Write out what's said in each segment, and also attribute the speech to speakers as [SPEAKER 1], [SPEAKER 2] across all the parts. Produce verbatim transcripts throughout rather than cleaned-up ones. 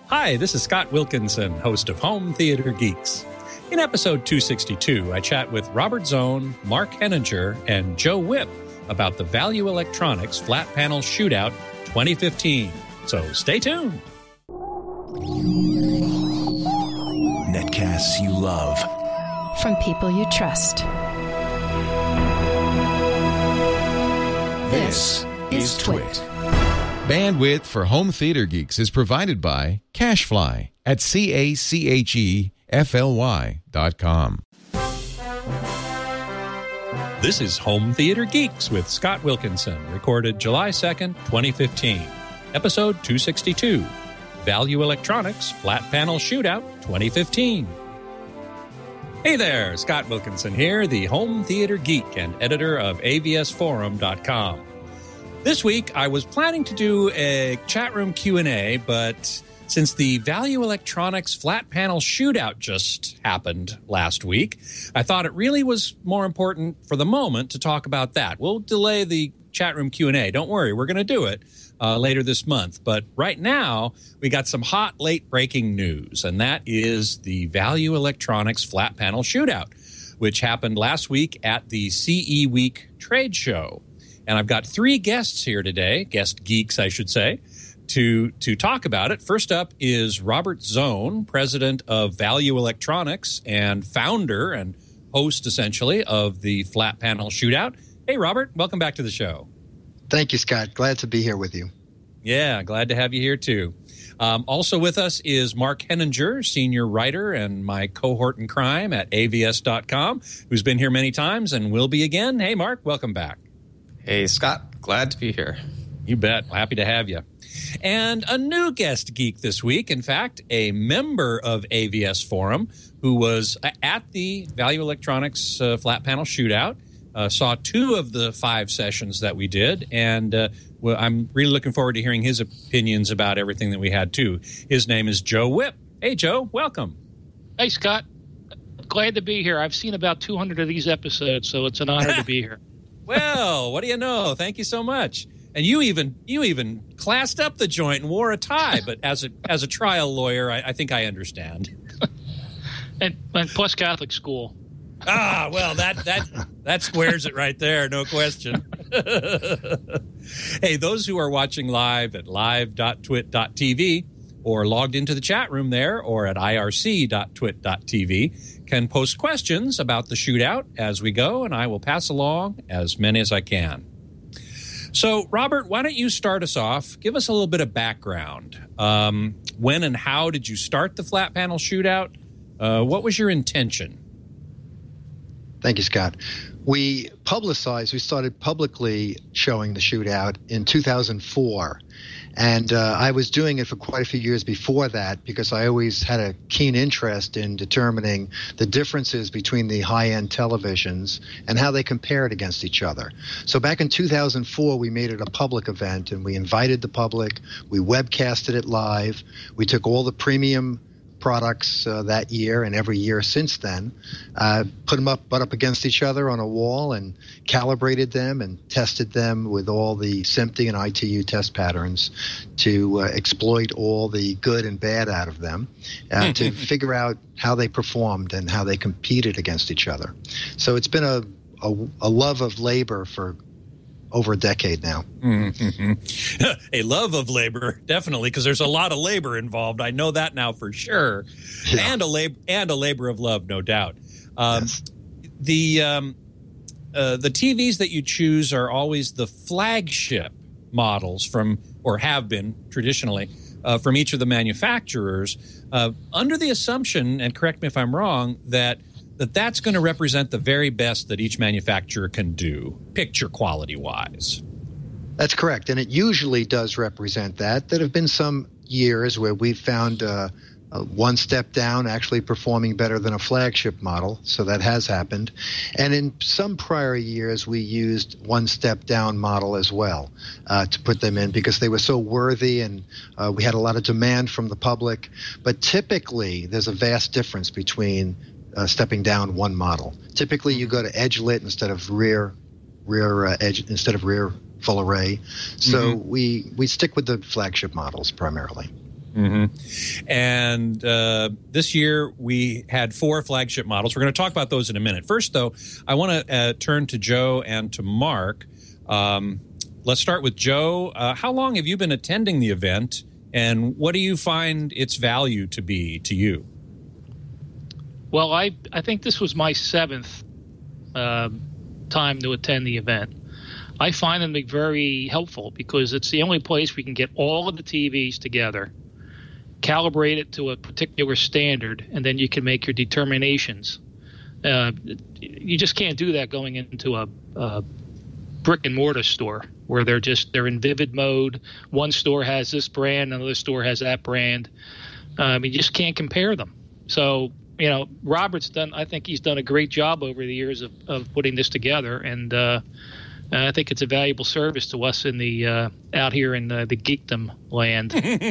[SPEAKER 1] Hi, this is Scott Wilkinson, host of Home Theater Geeks. In episode two sixty-two, I chat with Robert Zone, Mark Henninger, and Joe Whipp about the Value Electronics Flat Panel Shootout twenty fifteen. So stay tuned.
[SPEAKER 2] Netcasts you love.
[SPEAKER 3] From people you trust.
[SPEAKER 2] This is Twit.
[SPEAKER 4] Bandwidth for Home Theater Geeks is provided by CacheFly at C A C H E F L Y dot com.
[SPEAKER 1] This is Home Theater Geeks with Scott Wilkinson, recorded July second, twenty fifteen. Episode two sixty-two, Value Electronics Flat Panel Shootout twenty fifteen. Hey there, Scott Wilkinson here, the Home Theater Geek and editor of A V S Forum dot com. This week, I was planning to do a chat room Q and A, but since the Value Electronics Flat Panel Shootout just happened last week, I thought it really was more important for the moment to talk about that. We'll delay the chat room Q and A. Don't worry, we're going to do it uh, later this month. But right now, we got some hot, late-breaking news, and that is the Value Electronics Flat Panel Shootout, which happened last week at the C E Week trade show. And I've got three guests here today, guest geeks, I should say, to to talk about it. First up is Robert Zone, president of Value Electronics and founder and host, essentially, of the Flat Panel Shootout. Hey, Robert, welcome back to the show.
[SPEAKER 5] Thank you, Scott. Glad to be here with you.
[SPEAKER 1] Yeah, glad to have you here, too. Um, also with us is Mark Henninger, senior writer and my cohort in crime at A V S dot com, who's been here many times and will be again. Hey, Mark, welcome back.
[SPEAKER 6] Hey, Scott. Glad to be here.
[SPEAKER 1] You bet. Happy to have you. And a new guest geek this week, in fact, a member of A V S Forum who was at the Value Electronics uh, Flat Panel Shootout, uh, saw two of the five sessions that we did, and uh, well, I'm really looking forward to hearing his opinions about everything that we had, too. His name is Joe Whipp. Hey, Joe, welcome.
[SPEAKER 7] Hey, Scott. Glad to be here. I've seen about two hundred of these episodes, so it's an honor to be here.
[SPEAKER 1] Well, what do you know? Thank you so much. And you even you even classed up the joint and wore a tie. But as a as a trial lawyer, I, I think I understand.
[SPEAKER 7] and, and plus Catholic school.
[SPEAKER 1] Ah, well, that that that squares it right there, no question. Hey, those who are watching live at live dot twit dot t v or logged into the chat room there or at I R C dot twit dot t v can post questions about the shootout as we go, and I will pass along as many as I can. So, Robert, why don't you start us off? Give us a little bit of background. Um, when and how did you start the Flat Panel Shootout? Uh, what was your intention?
[SPEAKER 5] Thank you, Scott. We publicized, we started publicly showing the shootout in two thousand four. And uh, I was doing it for quite a few years before that because I always had a keen interest in determining the differences between the high-end televisions and how they compared against each other. So back in two thousand four, we made it a public event, and we invited the public. We webcasted it live. We took all the premium products uh, that year and every year since then, uh, put them up, butt up against each other on a wall and calibrated them and tested them with all the SMPTE and I T U test patterns to uh, exploit all the good and bad out of them, uh, to figure out how they performed and how they competed against each other. So it's been a, a, a love of labor for over a decade now.
[SPEAKER 1] Mm-hmm. A love of labor, definitely, because there's a lot of labor involved. I know that now for sure, yeah. and a labor and a labor of love, no doubt. Um, yes. The um, uh, the T Vs that you choose are always the flagship models from, or have been traditionally, uh, from each of the manufacturers, uh, under the assumption, and correct me if I'm wrong, that that that's going to represent the very best that each manufacturer can do, picture quality-wise.
[SPEAKER 5] That's correct, and it usually does represent that. There have been some years where we've found uh, uh, one step down actually performing better than a flagship model, so that has happened. And in some prior years, we used one step down model as well uh, to put them in because they were so worthy and uh, we had a lot of demand from the public. But typically, there's a vast difference between Uh, stepping down one model. Typically, you go to edge lit instead of rear, rear uh, edge instead of rear full array. So mm-hmm. we we stick with the flagship models primarily.
[SPEAKER 1] Mm-hmm. And uh, this year we had four flagship models. We're going to talk about those in a minute. First, though, I want to uh, turn to Joe and to Mark. Um, let's start with Joe. Uh, how long have you been attending the event, and what do you find its value to be to you?
[SPEAKER 7] Well, I, I think this was my seventh uh, time to attend the event. I find them to be very helpful because it's the only place we can get all of the T Vs together, calibrate it to a particular standard, and then you can make your determinations. Uh, you just can't do that going into a, a brick and mortar store where they're just they're in vivid mode. One store has this brand, another store has that brand. Um, you just can't compare them. So, you know, Robert's done. I think he's done a great job over the years of, of putting this together, and uh, I think it's a valuable service to us in the uh, out here in the, the geekdom land.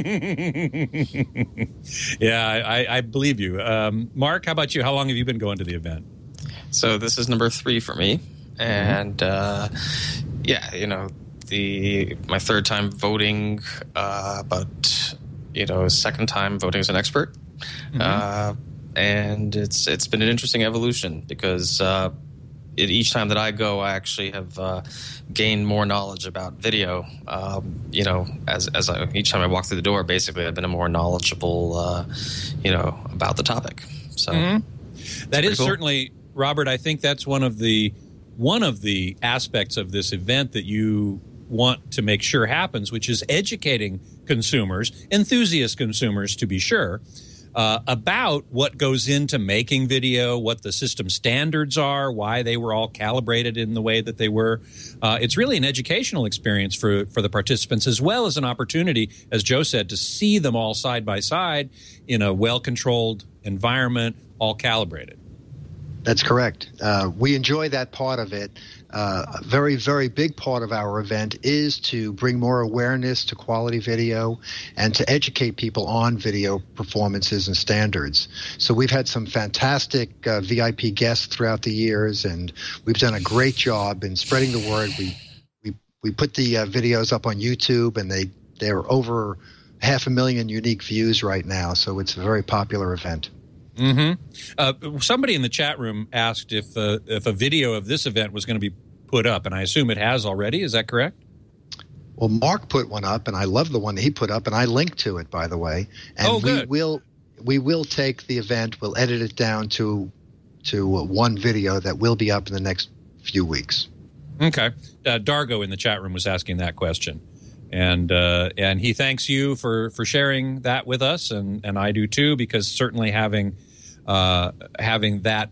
[SPEAKER 1] Yeah, I, I believe you. Um, Mark, how about you? How long have you been going to the event?
[SPEAKER 6] So this is number three for me, and uh, yeah, you know, the my third time voting, uh, but you know, second time voting as an expert, mm-hmm. uh, and it's it's been an interesting evolution because. Uh, It, each time that I go, I actually have uh, gained more knowledge about video. Um, you know, as as I, each time I walk through the door, basically, I've been a more knowledgeable, uh, you know, about the topic. So
[SPEAKER 1] mm-hmm. that is cool. Certainly, Robert. I think that's one of the one of the aspects of this event that you want to make sure happens, which is educating consumers, enthusiast consumers, to be sure. Uh, about what goes into making video, what the system standards are, why they were all calibrated in the way that they were. Uh, it's really an educational experience for, for the participants, as well as an opportunity, as Joe said, to see them all side by side in a well-controlled environment, all calibrated.
[SPEAKER 5] That's correct. Uh, we enjoy that part of it. Uh, a very, very big part of our event is to bring more awareness to quality video and to educate people on video performances and standards. So we've had some fantastic uh, V I P guests throughout the years, and we've done a great job in spreading the word. We we we put the uh, videos up on YouTube, and they they're over half a million unique views right now. So it's a very popular event.
[SPEAKER 1] Mm-hmm. Uh, somebody in the chat room asked if uh, if a video of this event was going to be put up, and I assume it has already. Is that correct?
[SPEAKER 5] Well, Mark put one up, and I love the one that he put up, and I linked to it, by the way. And
[SPEAKER 1] oh, good.
[SPEAKER 5] we will we will take the event, we'll edit it down to to one video that will be up in the next few weeks.
[SPEAKER 1] Okay. Uh, Dargo in the chat room was asking that question. And uh, and he thanks you for, for sharing that with us, and, and I do too, because certainly having uh, having that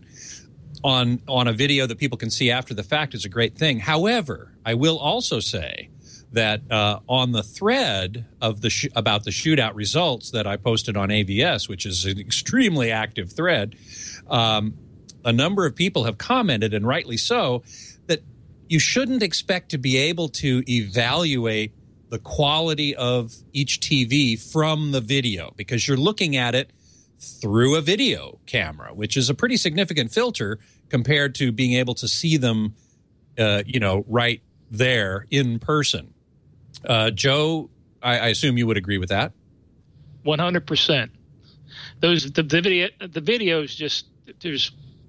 [SPEAKER 1] on on a video that people can see after the fact is a great thing. However, I will also say that uh, on the thread of the sh- about the shootout results that I posted on A V S, which is an extremely active thread, um, a number of people have commented, and rightly so, that you shouldn't expect to be able to evaluate the quality of each T V from the video, because you're looking at it through a video camera, which is a pretty significant filter compared to being able to see them, uh, you know, right there in person. Uh, Joe, I, I assume you would agree with that.
[SPEAKER 7] one hundred percent. Those the, the video the videos just there's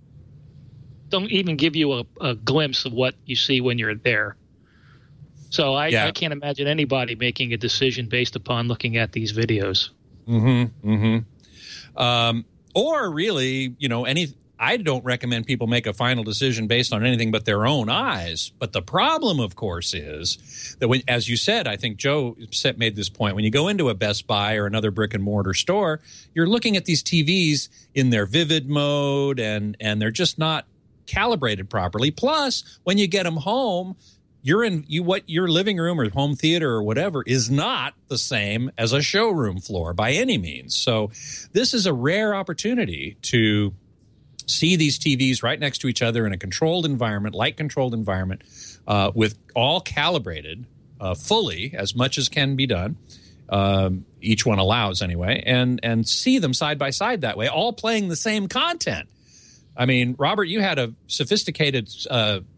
[SPEAKER 7] don't even give you a, a glimpse of what you see when you're there. So I, yeah. I can't imagine anybody making a decision based upon looking at these videos.
[SPEAKER 1] Mm-hmm. Mm-hmm. Um, or really, you know, any. I don't recommend people make a final decision based on anything but their own eyes. But the problem, of course, is that when, as you said, I think Joe made this point, when you go into a Best Buy or another brick and mortar store, you're looking at these T Vs in their vivid mode, and and they're just not calibrated properly. Plus, when you get them home, you're in you what your living room or home theater or whatever is not the same as a showroom floor by any means. So this is a rare opportunity to see these T Vs right next to each other in a controlled environment, light-controlled environment, uh, with all calibrated uh, fully as much as can be done. Um, each one allows anyway, and and see them side by side that way, all playing the same content. I mean, Robert, you had a sophisticated uh,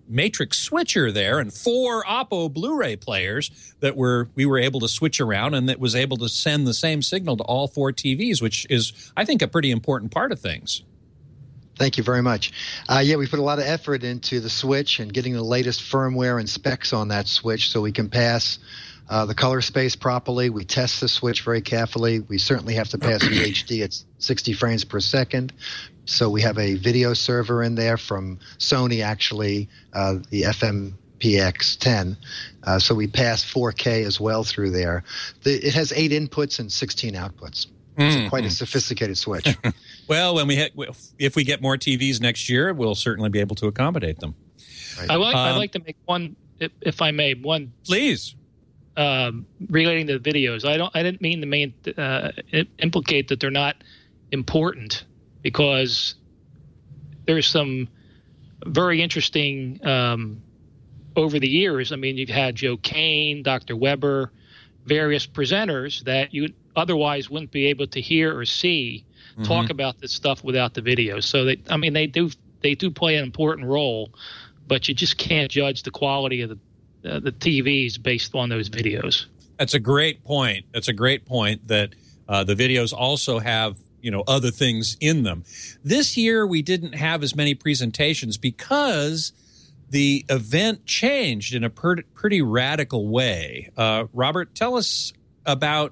[SPEAKER 1] matrix switcher there and four Oppo Blu-ray players that were we were able to switch around, and that was able to send the same signal to all four T Vs, which is, I think, a pretty important part of things.
[SPEAKER 5] Thank you very much. Uh, yeah, we put a lot of effort into the switch and getting the latest firmware and specs on that switch so we can pass uh, the color space properly. We test the switch very carefully. We certainly have to pass V H D at sixty frames per second. So we have a video server in there from Sony, actually, uh, the F M P X ten. Uh, so we pass four K as well through there. The, it has eight inputs and sixteen outputs. It's mm-hmm. quite a sophisticated switch.
[SPEAKER 1] Well, when we ha- if we get more T Vs next year, we'll certainly be able to accommodate them.
[SPEAKER 7] Right. I like um, I'd like to make one, if, if I may, one.
[SPEAKER 1] Please.
[SPEAKER 7] Um, relating to the videos, I don't. I didn't mean to main, uh, implicate that they're not important, because there's some very interesting um, over the years. I mean, you've had Joe Kane, Doctor Weber, various presenters that you otherwise wouldn't be able to hear or see mm-hmm. talk about this stuff without the videos. So they, I mean, they do they do play an important role, but you just can't judge the quality of the uh, the T Vs based on those videos.
[SPEAKER 1] That's a great point. That's a great point that uh, the videos also have, you know, other things in them. This year we didn't have as many presentations because the event changed in a per- pretty radical way. Uh, Robert, tell us about,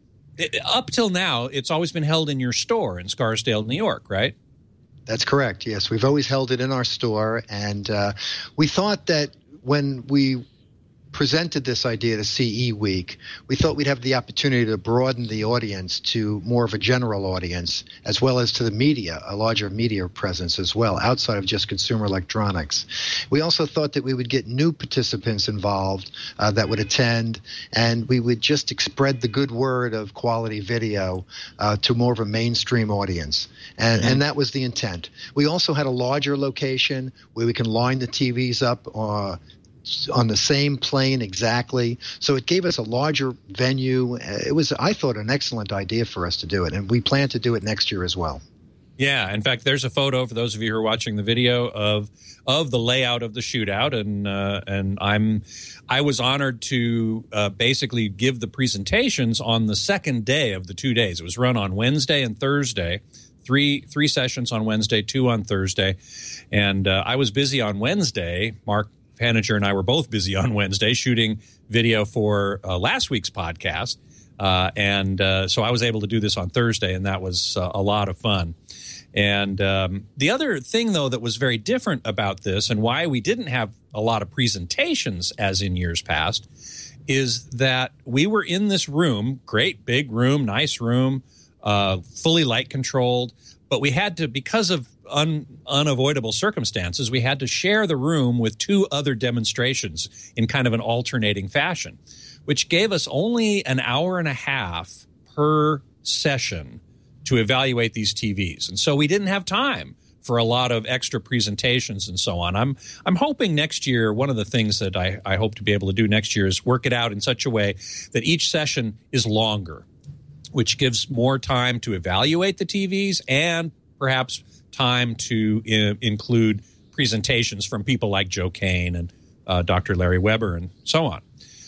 [SPEAKER 1] up till now, it's always been held in your store in Scarsdale, New York, right?
[SPEAKER 5] That's correct, yes. We've always held it in our store, and uh, we thought that when we presented this idea to C E Week, we thought we'd have the opportunity to broaden the audience to more of a general audience, as well as to the media, a larger media presence as well, outside of just consumer electronics. We also thought that we would get new participants involved uh, that would attend, and we would just spread the good word of quality video uh, to more of a mainstream audience. And, mm-hmm. and that was the intent. We also had a larger location where we can line the T Vs up uh, on the same plane exactly. So it gave us a larger venue. It was, I thought, an excellent idea for us to do it, and we plan to do it next year as well.
[SPEAKER 1] Yeah, in fact, there's a photo for those of you who are watching the video of of the layout of the shootout, and uh, and I'm I was honored to uh, basically give the presentations on the second day of the two days. It was run on Wednesday and Thursday. Three three sessions on Wednesday, two on Thursday, and uh, I was busy on Wednesday. Mark Haniger and I were both busy on Wednesday shooting video for uh, last week's podcast, uh, and uh, so I was able to do this on Thursday, and that was uh, a lot of fun. And um, the other thing, though, that was very different about this, and why we didn't have a lot of presentations as in years past, is that we were in this room, great big room, nice room, uh, fully light controlled, but we had to, because of un, unavoidable circumstances, we had to share the room with two other demonstrations in kind of an alternating fashion, which gave us only an hour and a half per session to evaluate these T Vs. And so we didn't have time for a lot of extra presentations and so on. I'm I'm hoping next year, one of the things that I, I hope to be able to do next year is work it out in such a way that each session is longer, which gives more time to evaluate the T Vs and perhaps time to I- include presentations from people like Joe Kane and uh, Doctor Larry Weber and so on.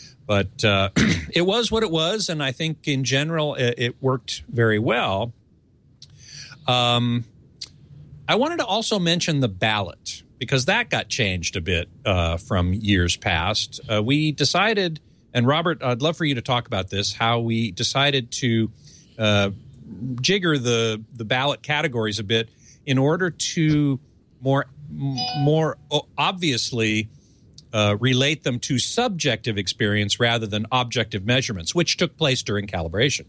[SPEAKER 1] But uh, it was what it was, and I think in general it, it worked very well. Um, I wanted to also mention the ballot, because that got changed a bit uh, from years past. Uh, we decided, and Robert, I'd love for you to talk about this, how we decided to uh, jigger the, the ballot categories a bit in order to more, more obviously uh, relate them to subjective experience rather than objective measurements, which took place during calibration.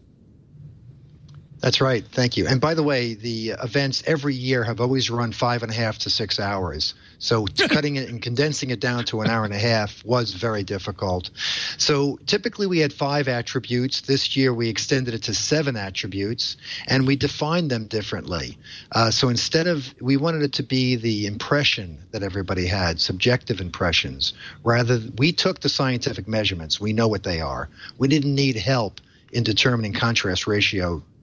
[SPEAKER 5] That's right. Thank you. And by the way, the events every year have always run five and a half to six hours. So cutting it and condensing it down to an hour and a half was very difficult. So typically we had five attributes. This year we extended it to seven attributes, and we defined them differently. Uh, so instead of, we wanted it to be the impression that everybody had, subjective impressions. Rather, we took the scientific measurements. We know what they are. We didn't need help in determining contrast ratio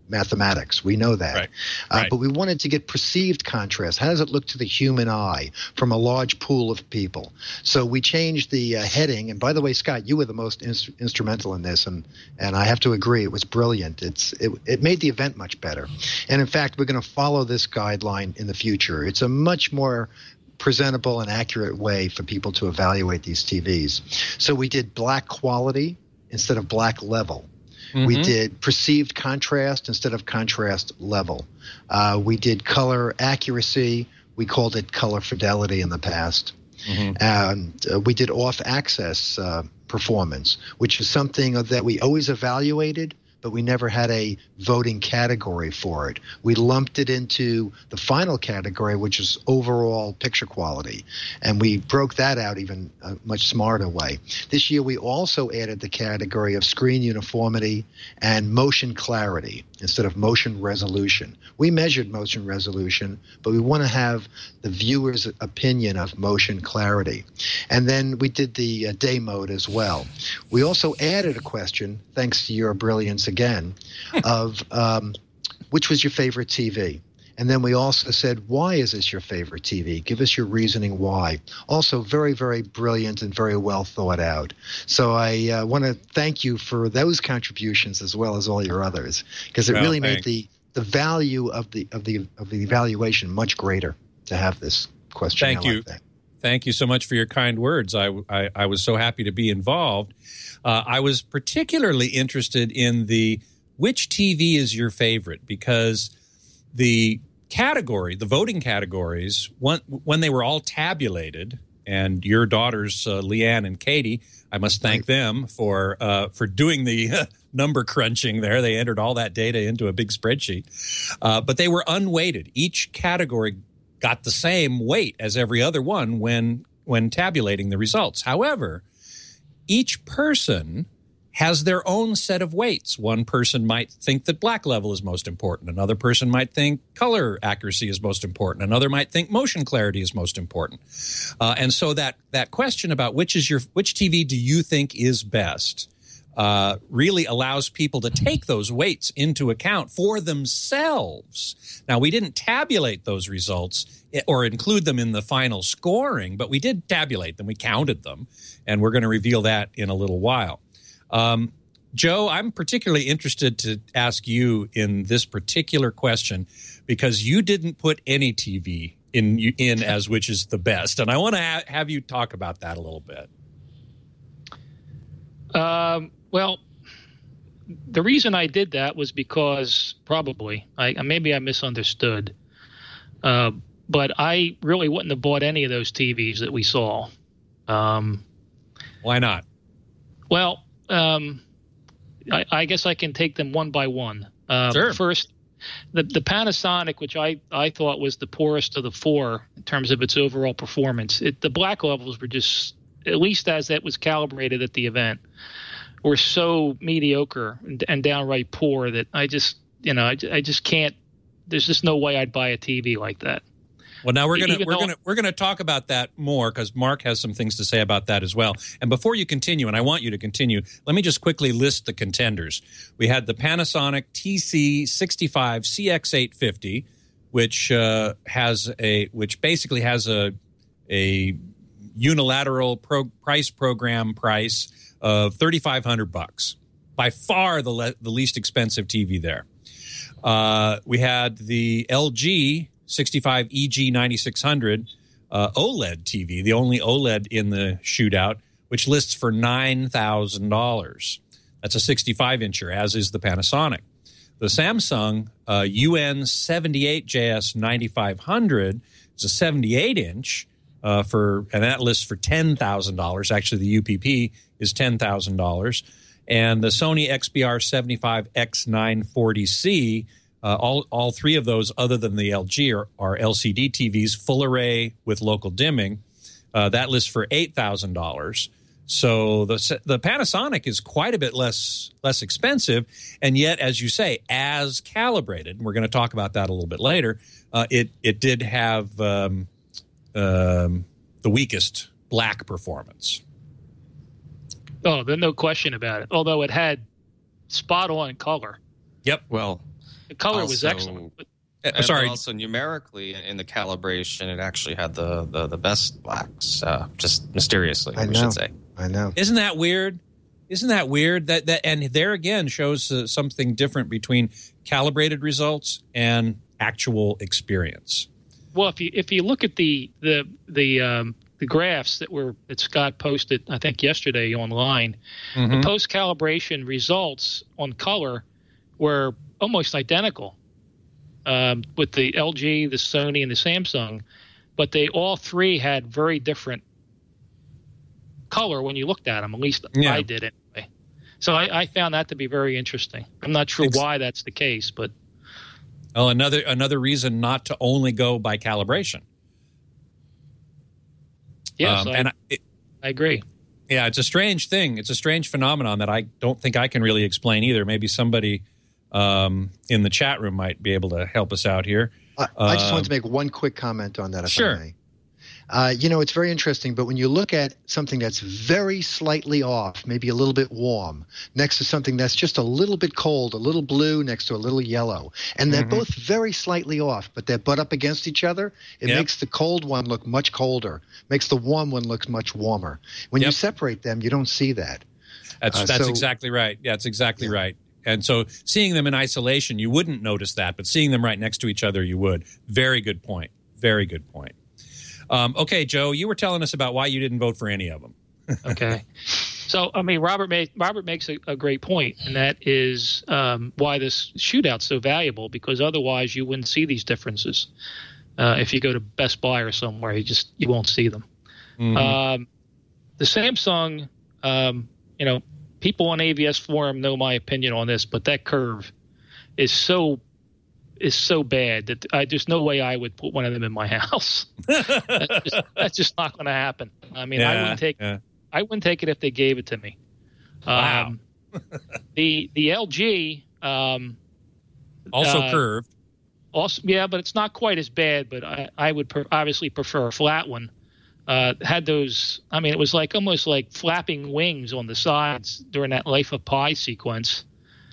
[SPEAKER 5] mathematics. We know that.
[SPEAKER 1] Right.
[SPEAKER 5] Uh,
[SPEAKER 1] Right.
[SPEAKER 5] But we wanted to get perceived contrast. How does it look to the human eye from a large pool of people? So we changed the uh, heading. And by the way, Scott, you were the most inst- instrumental in this, and, and I have to agree, it was brilliant. It's it, it made the event much better. And in fact, we're going to follow this guideline in the future. It's a much more presentable and accurate way for people to evaluate these T Vs. So we did black quality instead of black level. Mm-hmm. We did perceived contrast instead of contrast level. Uh, we did color accuracy. We called it color fidelity in the past. Mm-hmm. And uh, we did off-axis uh, performance, which is something that we always evaluated, but we never had a voting category for it. We lumped it into the final category, which is overall picture quality. And we broke that out even a much smarter way. This year, we also added the category of screen uniformity and motion clarity instead of motion resolution. We measured motion resolution, but we want to have the viewer's opinion of motion clarity. And then we did the uh, day mode as well. We also added a question, thanks to your brilliance again, of um, which was your favorite T V? And then we also said, why is this your favorite T V? Give us your reasoning why. Also very, very brilliant and very well thought out. So I uh, want to thank you for those contributions as well as all your others, because it
[SPEAKER 1] well,
[SPEAKER 5] really
[SPEAKER 1] thanks.
[SPEAKER 5] made the, the value of the of the of the evaluation much greater to have this question.
[SPEAKER 1] Thank you.
[SPEAKER 5] Like
[SPEAKER 1] Thank you so much for your kind words. I, I, I was so happy to be involved. Uh, I was particularly interested in the which T V is your favorite, because the category, the voting categories, when, when they were all tabulated, and your daughters, uh, Leanne and Katie, I must thank them for uh, for doing the uh, number crunching there. They entered all that data into a big spreadsheet. Uh, but they were unweighted. Each category got the same weight as every other one when when tabulating the results. However, each person has their own set of weights. One person might think that black level is most important. Another person might think color accuracy is most important. Another might think motion clarity is most important. Uh, and so that that question about which is your which T V do you think is best uh, really allows people to take those weights into account for themselves. Now, we didn't tabulate those results or include them in the final scoring, but we did tabulate them. We counted them, and we're going to reveal that in a little while. Um, Joe, I'm particularly interested to ask you in this particular question because you didn't put any T V in in as which is the best, and I want to ha- have you talk about that a little bit.
[SPEAKER 7] Um, well, the reason I did that was because probably I maybe I misunderstood, uh, but I really wouldn't have bought any of those T Vs that we saw. Um,
[SPEAKER 1] Why not?
[SPEAKER 7] Well. Um, I, I guess I can take them one by one. Uh,
[SPEAKER 1] sure.
[SPEAKER 7] First, the, the Panasonic, which I, I thought was the poorest of the four in terms of its overall performance. It, the black levels were just, at least as that was calibrated at the event, were so mediocre and, and downright poor that I just, you know, I, I just can't. There's just no way I'd buy a T V like that.
[SPEAKER 1] Well, now we're gonna
[SPEAKER 7] Even
[SPEAKER 1] we're
[SPEAKER 7] though-
[SPEAKER 1] gonna we're gonna talk about that more because Mark has some things to say about that as well. And before you continue, and I want you to continue, let me just quickly list the contenders. We had the Panasonic T C sixty-five C X eight fifty, which uh, has a which basically has a a unilateral pro, price program price of thirty-five hundred bucks. By far the le- the least expensive T V there. Uh, we had the L G sixty-five E G ninety-six hundred uh, OLED T V, the only OLED in the shootout, which lists for nine thousand dollars. That's a sixty-five incher, as is the Panasonic. The Samsung uh, U N seventy-eight J S ninety-five hundred is a seventy-eight inch, uh, for, and that lists for ten thousand dollars. Actually, the U P P is ten thousand dollars. And the Sony X B R seventy-five X nine forty C, Uh, all all three of those, other than the L G, are, are L C D T Vs, full array with local dimming. Uh, that lists for eight thousand dollars. So the the Panasonic is quite a bit less less expensive, and yet, as you say, as calibrated, and we're going to talk about that a little bit later, uh, it it did have um, um, the weakest black performance.
[SPEAKER 7] Oh, there's no question about it. Although it had spot on color.
[SPEAKER 1] Yep.
[SPEAKER 6] Well,
[SPEAKER 7] The color
[SPEAKER 6] also,
[SPEAKER 7] was excellent. But,
[SPEAKER 6] and
[SPEAKER 1] sorry.
[SPEAKER 6] Also, numerically in the calibration, it actually had the the, the best blacks. Uh, just mysteriously,
[SPEAKER 5] I
[SPEAKER 6] we
[SPEAKER 5] know.
[SPEAKER 6] should say.
[SPEAKER 5] I know.
[SPEAKER 1] Isn't that weird? Isn't that weird? That that and there again shows uh, something different between calibrated results and actual experience.
[SPEAKER 7] well, if you if you look at the the the um, the graphs that were that Scott posted, I think yesterday online,
[SPEAKER 1] Mm-hmm.
[SPEAKER 7] the post calibration results on color were almost identical um, with the L G, the Sony, and the Samsung, but they all three had very different color when you looked at them. At least
[SPEAKER 1] Yeah.
[SPEAKER 7] I did anyway. So I, I found that to be very interesting. I'm not sure
[SPEAKER 1] Ex-
[SPEAKER 7] why that's the case, but
[SPEAKER 1] Well, another another reason not to only go by calibration.
[SPEAKER 7] yes,
[SPEAKER 1] Um,
[SPEAKER 7] I,
[SPEAKER 1] and I, it,
[SPEAKER 7] I agree.
[SPEAKER 1] yeah, it's a strange thing. It's a strange phenomenon that I don't think I can really explain either. Maybe somebody um, in the chat room might be able to help us out here.
[SPEAKER 5] I, I just
[SPEAKER 1] Um,
[SPEAKER 5] wanted to make one quick comment on that, if
[SPEAKER 1] Sure.
[SPEAKER 5] I may. Uh, you know, it's very interesting, but when you look at something that's very slightly off, maybe a little bit warm, next to something that's just a little bit cold, a little blue next to a little yellow, and they're
[SPEAKER 1] Mhm.
[SPEAKER 5] both very slightly off, but they're butt up against each other, it
[SPEAKER 1] Yep.
[SPEAKER 5] makes the cold one look much colder, makes the warm one look much warmer. When you
[SPEAKER 1] Yep.
[SPEAKER 5] separate them, you don't see that.
[SPEAKER 1] That's
[SPEAKER 5] Uh,
[SPEAKER 1] that's
[SPEAKER 5] so-
[SPEAKER 1] exactly right. Yeah, that's exactly
[SPEAKER 5] Yeah.
[SPEAKER 1] right. And so seeing them in isolation, you wouldn't notice that, but seeing them right next to each other, you would. Very good point. Very good point. Um, okay, Joe, you were telling us about why you didn't vote for any of them.
[SPEAKER 7] Okay. So, I mean, Robert made, Robert makes a, a great point, and that is um, why this shootout's so valuable, because otherwise you wouldn't see these differences. Uh, if you go to Best Buy or somewhere, you just you won't see them.
[SPEAKER 1] Mhm.
[SPEAKER 7] Um, the Samsung, um, you know, people on A V S forum know my opinion on this, but that curve is so is so bad that I, there's no way I would put one of them in my house. that's, just, that's just not going to happen. I mean, I
[SPEAKER 1] Yeah,
[SPEAKER 7] wouldn't take
[SPEAKER 1] yeah.
[SPEAKER 7] I wouldn't take it if they gave it to me.
[SPEAKER 1] Wow.
[SPEAKER 7] Um, the the L G um,
[SPEAKER 1] Also
[SPEAKER 7] uh,
[SPEAKER 1] curved.
[SPEAKER 7] also, yeah, but it's not quite as bad. But I, I would per, obviously prefer a flat one. Uh, had those, I mean, it was like almost like flapping wings on the sides during that Life of Pi sequence.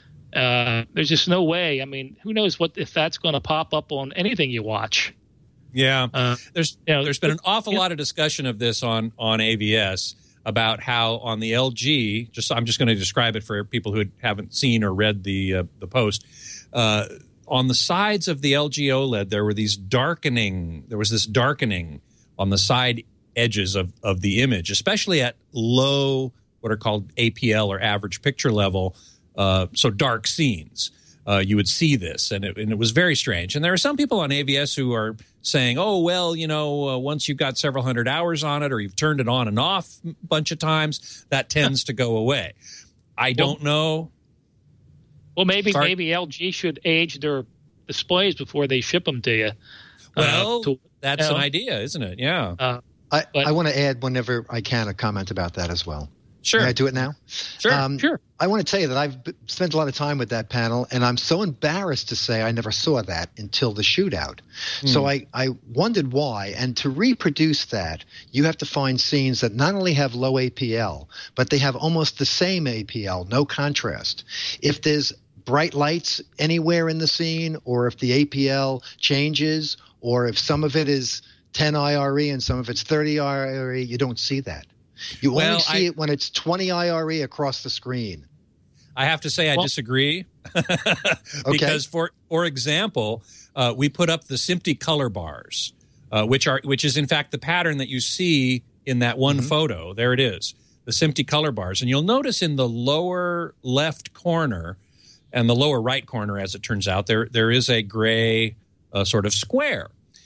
[SPEAKER 7] Uh, there's just no way. I mean, who knows what if that's going to pop up on anything you watch?
[SPEAKER 1] Yeah.
[SPEAKER 7] Uh,
[SPEAKER 1] There's
[SPEAKER 7] you know,
[SPEAKER 1] there's been an awful
[SPEAKER 7] yeah.
[SPEAKER 1] lot of discussion of this on on A V S about how on the L G, just I'm just going to describe it for people who haven't seen or read the uh, the post. Uh, on the sides of the L G OLED, there were these darkening. There was this darkening on the side edges of of the image, especially at low, what are called A P L or average picture level. Uh, so dark scenes. Uh, you would see this, and it, and it was very strange. And there are some people on A V S who are saying, oh, well, you know, uh, once you've got several hundred hours on it or you've turned it on and off a bunch of times, that tends to go away. I don't know.
[SPEAKER 7] Well, maybe
[SPEAKER 1] Sorry.
[SPEAKER 7] maybe L G should age their displays before they ship them to you.
[SPEAKER 1] Well,
[SPEAKER 7] uh, to,
[SPEAKER 1] that's
[SPEAKER 7] you know,
[SPEAKER 1] an idea, isn't it? Yeah.
[SPEAKER 7] Uh,
[SPEAKER 5] I,
[SPEAKER 7] But-
[SPEAKER 5] I want to add, whenever I can, a comment about that as well.
[SPEAKER 1] Sure.
[SPEAKER 5] May I do it now?
[SPEAKER 1] Sure.
[SPEAKER 5] Um,
[SPEAKER 7] sure.
[SPEAKER 5] I want to tell you that I've b- spent a lot of time with that panel, and I'm so embarrassed to say I never saw that until the shootout. So I, I wondered why. And to reproduce that, you have to find scenes that not only have low A P L, but they have almost the same A P L, no contrast. If there's bright lights anywhere in the scene, or if the A P L changes, or if some of it is ten I R E and some of it's thirty I R E, you don't see that. You
[SPEAKER 1] Well,
[SPEAKER 5] only see
[SPEAKER 1] I-
[SPEAKER 5] it when it's twenty I R E across the screen.
[SPEAKER 1] I have to say I
[SPEAKER 7] Well-
[SPEAKER 1] disagree because, for for example, uh, we put up the SMPTE color bars, uh, which are which is in fact the pattern that you see in that one
[SPEAKER 5] Mhm.
[SPEAKER 1] photo. There it is, the SMPTE color bars, and you'll notice in the lower left corner and the lower right corner, as it turns out, there there is a gray uh, sort of square.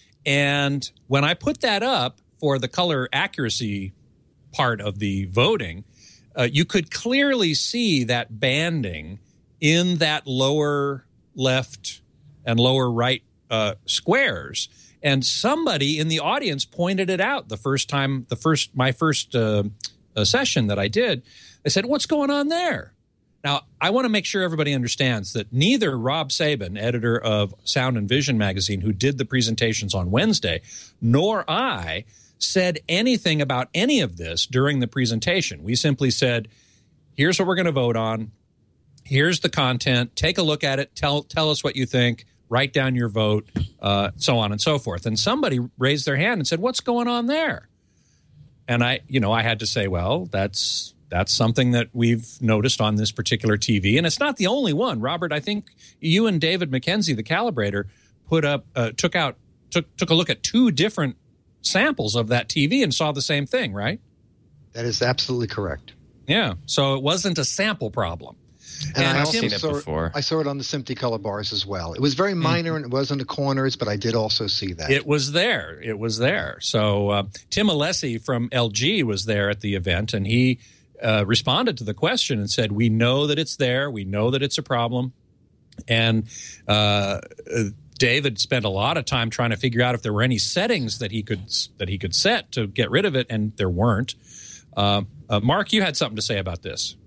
[SPEAKER 1] And when I put that up for the color accuracy part of the voting, uh, you could clearly see that banding in that lower left and lower right uh, squares. And somebody in the audience pointed it out the first time, the first my first uh, uh, session that I did. I said, "What's going on there?" Now, I want to make sure everybody understands that neither Rob Sabin, editor of Sound and Vision magazine, who did the presentations on Wednesday, nor I said anything about any of this during the presentation. We simply said, here's what we're going to vote on. here's the content. Take a look at it. Tell tell us what you think. Write down your vote, uh, so on and so forth. And somebody raised their hand and said, "What's going on there?" And I, you know, I had to say, well, that's that's something that we've noticed on this particular T V, and it's not the only one. Robert, I think you and David McKenzie, the calibrator, put up, uh, took out, took took a look at two different samples of that T V and saw the same thing, right?
[SPEAKER 5] That is absolutely correct.
[SPEAKER 1] Yeah. So it wasn't a sample problem.
[SPEAKER 5] And, and I
[SPEAKER 6] I've
[SPEAKER 5] also
[SPEAKER 6] seen it
[SPEAKER 5] saw
[SPEAKER 6] before.
[SPEAKER 5] I saw it on the SMPTE color bars as well. It was very minor mm-hmm. and it was in the corners, but I did also see that.
[SPEAKER 1] It was there. It was there. So uh, Tim Alessi from L G was there at the event, and he uh, responded to the question and said, "We know that it's there. We know that it's a problem." And uh, David spent a lot of time trying to figure out if there were any settings that he could that he could set to get rid of it, and there weren't. Uh, uh, Mark, you had something to say about this.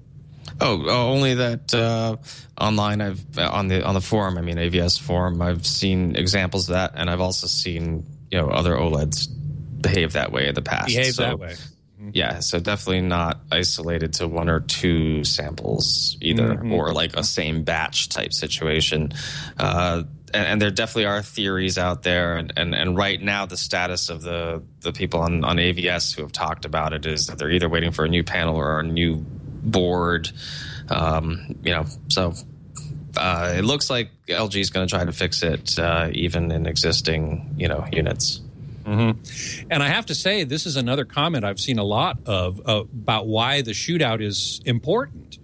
[SPEAKER 6] Oh, only that uh, online. I've on the on the forum. I mean, A V S forum. I've seen examples of that, and I've also seen you know other OLEDs behave that way in the past.
[SPEAKER 1] Behave
[SPEAKER 6] so,
[SPEAKER 1] that way. Mm-hmm.
[SPEAKER 6] Yeah, so definitely not isolated to one or two samples either, mm-hmm. or like a same batch type situation. Uh, and, and there definitely are theories out there, and, and, and right now the status of the the people on, on A V S who have talked about it is that they're either waiting for a new panel or a new board, um, you know, so uh, it looks like L G is going to try to fix it, uh, even in existing, you know, units.
[SPEAKER 1] Mm-hmm. And I have to say, this is another comment I've seen a lot of uh, about why the shootout is important,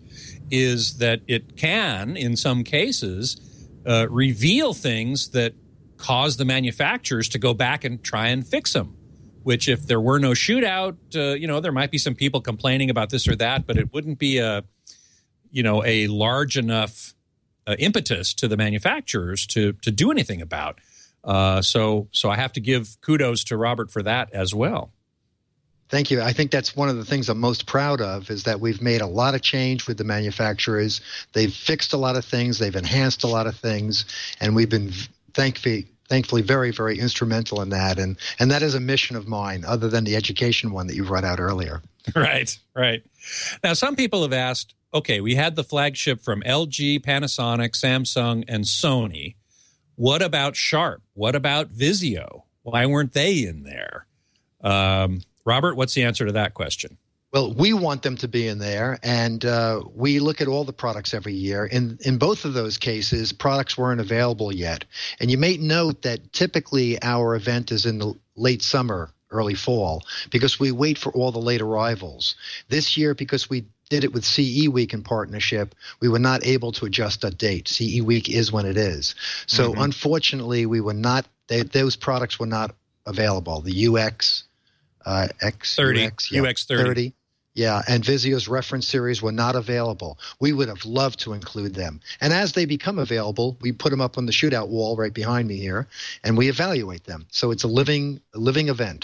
[SPEAKER 1] is that it can, in some cases, uh, reveal things that cause the manufacturers to go back and try and fix them. Which, if there were no shootout, uh, you know, there might be some people complaining about this or that, but it wouldn't be a, you know, a large enough uh, impetus to the manufacturers to to do anything about. Uh, so, so I have to give kudos to Robert for that as well.
[SPEAKER 5] Thank you. I think that's one of the things I'm most proud of, is that we've made a lot of change with the manufacturers. They've fixed a lot of things. They've enhanced a lot of things, and we've been thankfully. Thankfully, very, very instrumental in that. And and that is a mission of mine, other than the education one that you brought out earlier.
[SPEAKER 1] Right, right. Now, some people have asked, okay, we had the flagship from L G, Panasonic, Samsung, and Sony. What about Sharp? What about Vizio? Why weren't they in there? Um, Robert, what's the answer to that question?
[SPEAKER 5] Well, we want them to be in there, and uh, we look at all the products every year. In in both of those cases, products weren't available yet. And you may note that typically our event is in the late summer, early fall, because we wait for all the late arrivals. This year, because we did it with C E Week in partnership, we were not able to adjust that date. C E Week is when it is. So mm-hmm. unfortunately, we were not. They, those products were not available. The U X uh, X
[SPEAKER 1] thirty,
[SPEAKER 5] U X, yeah,
[SPEAKER 1] U X thirty. thirty.
[SPEAKER 5] Yeah, and Vizio's reference series were not available. We would have loved to include them. And as they become available, we put them up on the shootout wall right behind me here, and we evaluate them. So it's a living, a living event.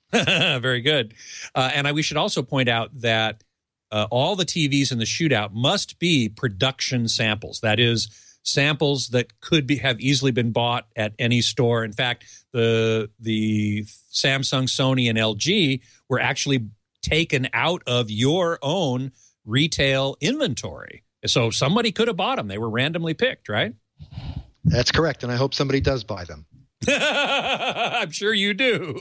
[SPEAKER 1] Very good. Uh, and I, we should also point out that uh, all the T Vs in the shootout must be production samples. That is, samples that could be have easily been bought at any store. In fact, the the Samsung, Sony, and L G were actually taken out of your own retail inventory. So somebody could have bought them. They were randomly picked, right?
[SPEAKER 5] That's correct, and I hope somebody does buy them.
[SPEAKER 1] I'm sure you do.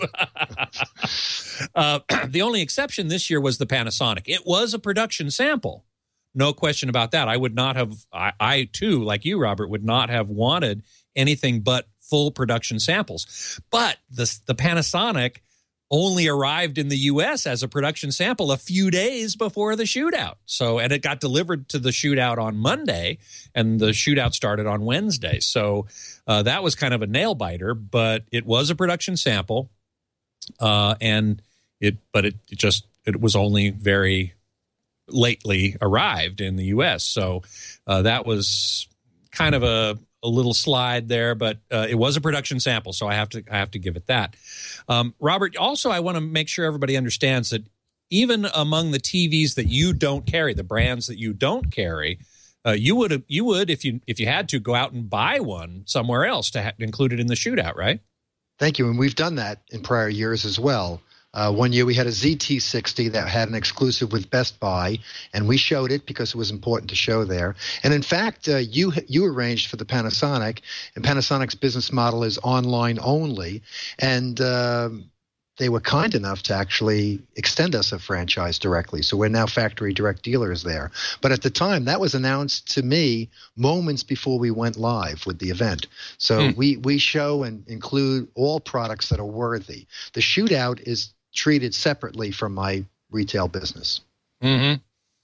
[SPEAKER 1] uh, the only exception this year was the Panasonic. It was a production sample. No question about that. I would not have, I, I too, like you, Robert, would not have wanted anything but full production samples. But the, the Panasonic only arrived in the U S as a production sample a few days before the shootout. So, and it got delivered to the shootout on Monday, and the shootout started on Wednesday. So uh, that was kind of a nail biter, but it was a production sample, uh, and it, but it, it just it was only very lately arrived in the U S. So uh, that was kind of a. a little slide there, but uh, it was a production sample, so I have to I have to give it that. Um, Robert, also I want to make sure everybody understands that even among the T Vs that you don't carry, the brands that you don't carry, uh, you would you would if you if you had to go out and buy one somewhere else to ha- include it in the shootout, right?
[SPEAKER 5] Thank you, and we've done that in prior years as well. Uh, one year we had a Z T sixty that had an exclusive with Best Buy, and we showed it because it was important to show there. And in fact, uh, you you arranged for the Panasonic, and Panasonic's business model is online only, and uh, they were kind enough to actually extend us a franchise directly. So we're now factory direct dealers there. But at the time, that was announced to me moments before we went live with the event. So mm. we, we show and include all products that are worthy. The shootout is treated separately from my retail business.
[SPEAKER 1] Mm-hmm.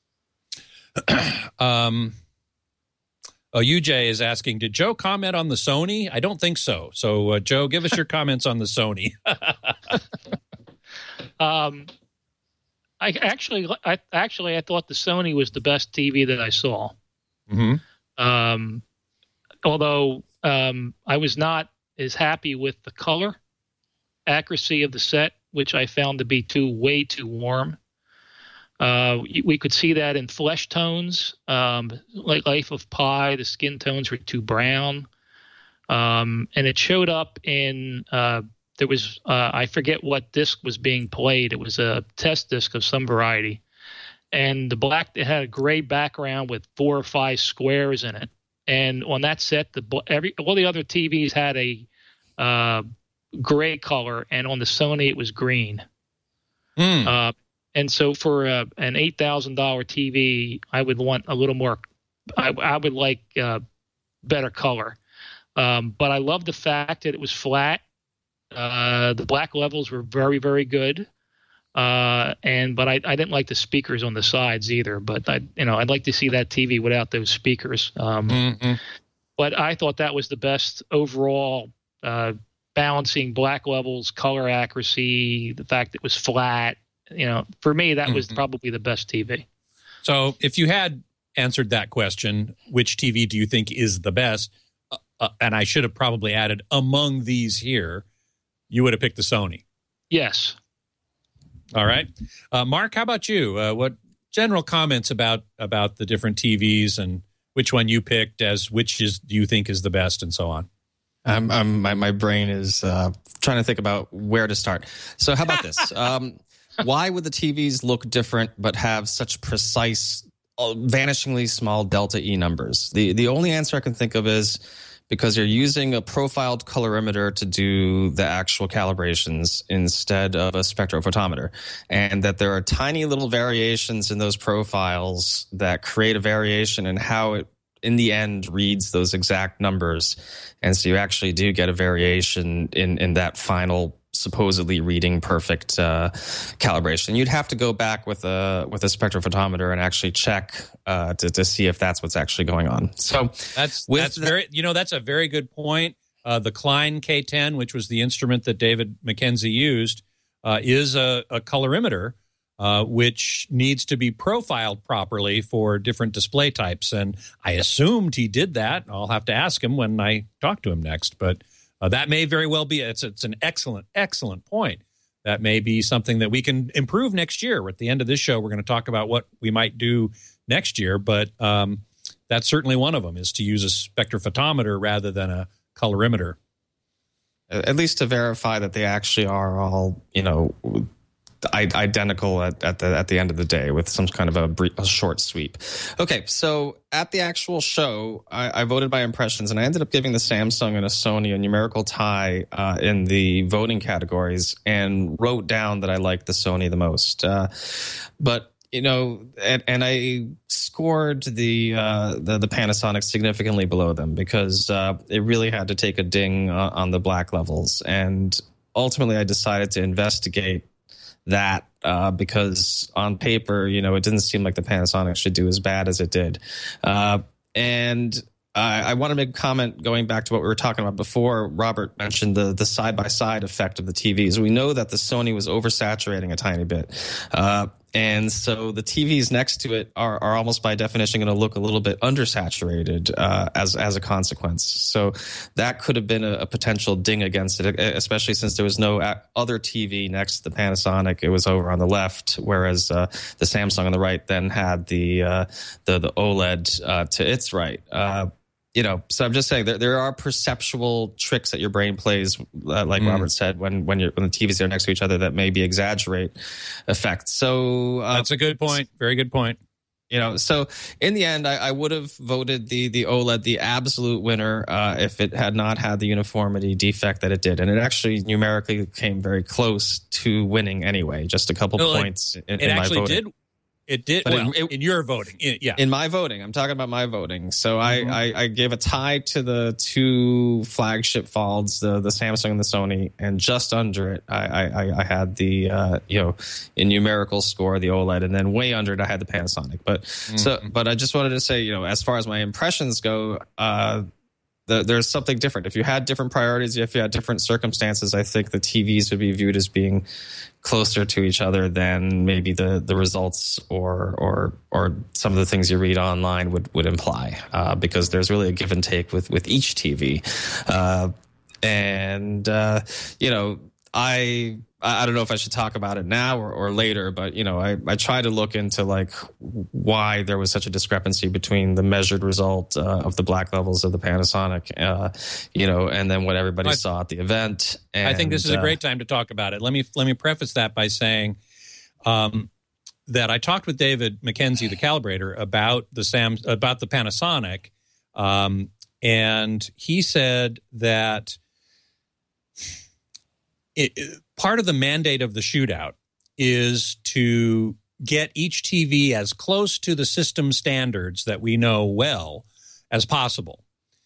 [SPEAKER 1] um, oh, U J is asking, did Joe comment on the Sony? I don't think so. So, uh, Joe, give us your comments on the Sony.
[SPEAKER 7] um, I actually, I actually, I thought the Sony was the best T V that I saw.
[SPEAKER 1] Mm-hmm.
[SPEAKER 7] Um, although um, I was not as happy with the color accuracy of the set, which I found to be too way too warm. Uh, we could see that in flesh tones, um, like Life of Pi. The skin tones were too brown, um, and it showed up in. Uh, there was uh, I forget what disc was being played. It was a test disc of some variety, and the black it had a gray background with four or five squares in it. And on that set, the every all the other T Vs had a uh, gray color, and on the Sony it was green.
[SPEAKER 1] Mm.
[SPEAKER 7] Uh, and so for uh, an eight thousand dollar T V, I would want a little more. I, I would like uh, better color. Um, but I love the fact that it was flat. Uh, the black levels were very, very good. Uh, and but I, I didn't like the speakers on the sides either. But I, you know, I'd like to see that T V without those speakers. Um,
[SPEAKER 1] mm-hmm.
[SPEAKER 7] But I thought that was the best overall. Uh, balancing black levels, color accuracy, the fact it was flat. You know, for me, that was mm-hmm. probably the best T V.
[SPEAKER 1] So if you had answered that question, which T V do you think is the best? Uh, uh, and I should have probably added among these here, you would have picked the Sony.
[SPEAKER 7] Yes.
[SPEAKER 1] All right. Uh, Mark, how about you? Uh, what general comments about, about the different T Vs and which one you picked as which is do you think is the best and so on?
[SPEAKER 6] I'm, I'm, my, my brain is uh, trying to think about where to start. So how about this? um, why would the T Vs look different but have such precise, uh, vanishingly small delta E numbers? The the only answer I can think of is because you're using a profiled colorimeter to do the actual calibrations instead of a spectrophotometer, and that there are tiny little variations in those profiles that create a variation in how it in the end reads those exact numbers. And so you actually do get a variation in, in that final supposedly reading perfect uh, calibration. You'd have to go back with a with a spectrophotometer and actually check uh, to, to see if that's what's actually going on. So
[SPEAKER 1] that's that's the, very you know that's a very good point. Uh, the Klein K ten, which was the instrument that David McKenzie used, uh, is a, a colorimeter. Uh, which needs to be profiled properly for different display types. And I assumed he did that. I'll have to ask him when I talk to him next. But uh, that may very well be, it's, it's an excellent, excellent point. That may be something that we can improve next year. At the end of this show, we're going to talk about what we might do next year. But um, that's certainly one of them, is to use a spectrophotometer rather than a colorimeter.
[SPEAKER 6] At least to verify that they actually are all, you know, identical at, at the at the end of the day with some kind of a, brief, a short sweep. Okay, so at the actual show, I, I voted by impressions, and I ended up giving the Samsung and a Sony a numerical tie uh, in the voting categories, and wrote down that I liked the Sony the most. Uh, but you know, and, and I scored the, uh, the the Panasonic significantly below them because uh, it really had to take a ding uh, on the black levels, and ultimately I decided to investigate that uh, because on paper, you know, it didn't seem like the Panasonic should do as bad as it did. Uh, and I, I want to make a comment going back to what we were talking about before. Robert mentioned the the side-by-side effect of the T Vs. We know that the Sony was oversaturating a tiny bit. Uh, and so the T Vs next to it are, are almost by definition going to look a little bit undersaturated uh, as as a consequence. So that could have been a, a potential ding against it, especially since there was no other T V next to the Panasonic. It was over on the left, whereas uh, the Samsung on the right then had the uh, the, the OLED uh, to its right. Uh, you know, so I'm just saying that there are perceptual tricks that your brain plays, uh, like mm. Robert said, when when you're when the T Vs are next to each other that maybe exaggerate effects. So uh,
[SPEAKER 1] that's a good point. Very good point.
[SPEAKER 6] You know, so in the end, I, I would have voted the the OLED the absolute winner uh, if it had not had the uniformity defect that it did, and it actually numerically came very close to winning anyway, just a couple
[SPEAKER 1] well,
[SPEAKER 6] points.
[SPEAKER 1] It,
[SPEAKER 6] in,
[SPEAKER 1] it
[SPEAKER 6] in
[SPEAKER 1] actually
[SPEAKER 6] my voting.
[SPEAKER 1] did. It did
[SPEAKER 6] But
[SPEAKER 1] well
[SPEAKER 6] it, it,
[SPEAKER 1] in your voting. In, yeah,
[SPEAKER 6] in my voting, I'm talking about my voting. So
[SPEAKER 1] mm-hmm.
[SPEAKER 6] I, I, I gave a tie to the two flagship folds, the the Samsung and the Sony, and just under it, I I, I had the uh, you know in numerical score the OLED, and then way under it I had the Panasonic. But mm-hmm. so but I just wanted to say, you know, as far as my impressions go, uh, the, there's something different. If you had different priorities, if you had different circumstances, I think the T Vs would be viewed as being closer to each other than maybe the, the results or or or some of the things you read online would would imply, uh, because there's really a give and take with with each T V, uh, and uh, you know I I don't know if I should talk about it now or, or later, but you know I I try to look into like why there was such a discrepancy between the measured result uh, of the black levels of the Panasonic, uh, you know, and then what everybody I, saw at the event. And,
[SPEAKER 1] I think this is
[SPEAKER 6] uh,
[SPEAKER 1] a great time to talk about it. Let me let me preface that by saying um, that I talked with David McKenzie, the calibrator, about the Sam about the Panasonic, um, and he said that it, part of the mandate of the shootout is to get each T V as close to the system standards that we know well as possible.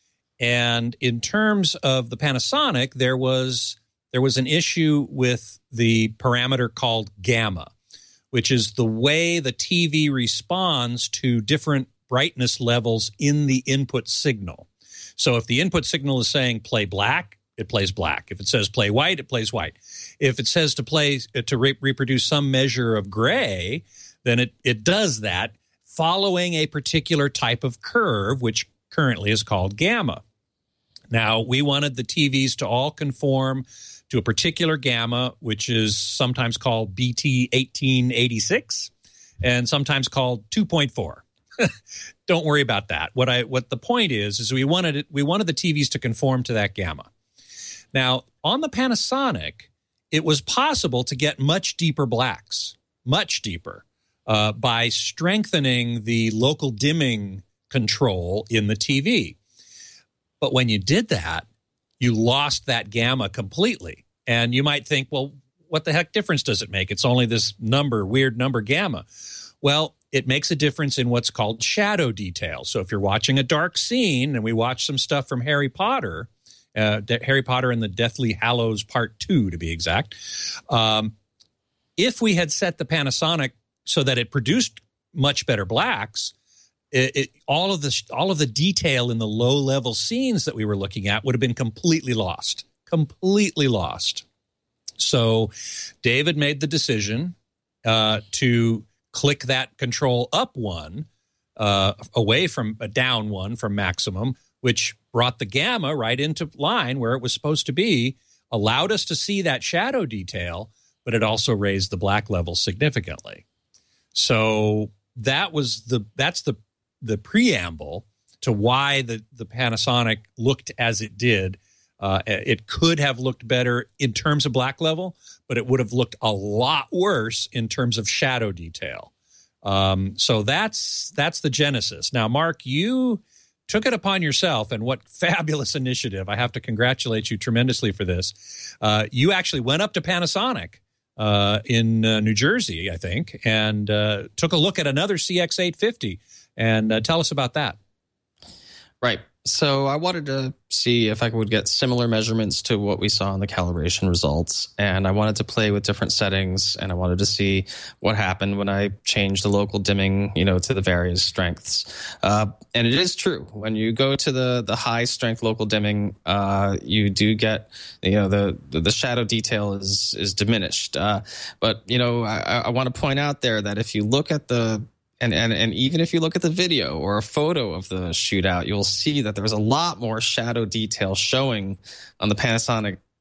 [SPEAKER 1] And in terms of the Panasonic, there was there was an issue with the parameter called gamma, which is the way the T V responds to different brightness levels in the input signal. So if the input signal is saying play black, it plays black. If it says play white, it plays white. If it says to play to re- reproduce some measure of gray, then it, it does that following a particular type of curve, which currently is called gamma. Now, we wanted the T Vs to all conform to a particular gamma, which is sometimes called B T eighteen eighty-six and sometimes called two point four. Don't worry about that. What I what the point is is we wanted it, we wanted the T Vs to conform to that gamma. Now, on the Panasonic, it was possible to get much deeper blacks, much deeper, uh, by strengthening the local dimming control in the T V. But when you did that, you lost that gamma completely. And you might think, well, what the heck difference does it make? It's only this number, weird number gamma. Well, it makes a difference in what's called shadow detail. So if you're watching a dark scene, and we watched some stuff from Harry Potter, uh, Harry Potter and the Deathly Hallows Part two, to be exact, um, if we had set the Panasonic so that it produced much better blacks, It, it, all of the all of the detail in the low level scenes that we were looking at would have been completely lost, completely lost. So David made the decision uh, to click that control up one, uh, away from a down one from maximum, which brought the gamma right into line where it was supposed to be, allowed us to see that shadow detail, but it also raised the black level significantly. So that was the that's the the preamble to why the, the Panasonic looked as it did. Uh, it could have looked better in terms of black level, but it would have looked a lot worse in terms of shadow detail. Um, so that's that's the genesis. Now, Mark, you took it upon yourself, and what fabulous initiative. I have to congratulate you tremendously for this. Uh, you actually went up to Panasonic uh, in uh, New Jersey, I think, and uh, took a look at another C X eight fifty. And uh, tell us about that.
[SPEAKER 6] Right. So I wanted to see if I would get similar measurements to what we saw in the calibration results. And I wanted to play with different settings, and I wanted to see what happened when I changed the local dimming, you know, to the various strengths. Uh, and it is true. When you go to the, the high strength local dimming, uh, you do get, you know, the, the shadow detail is, is diminished. Uh, but, you know, I, I want to point out there that if you look at the And, and and even if you look at the video or a photo of the shootout, you'll see that there's a lot more shadow detail showing on the Panasonic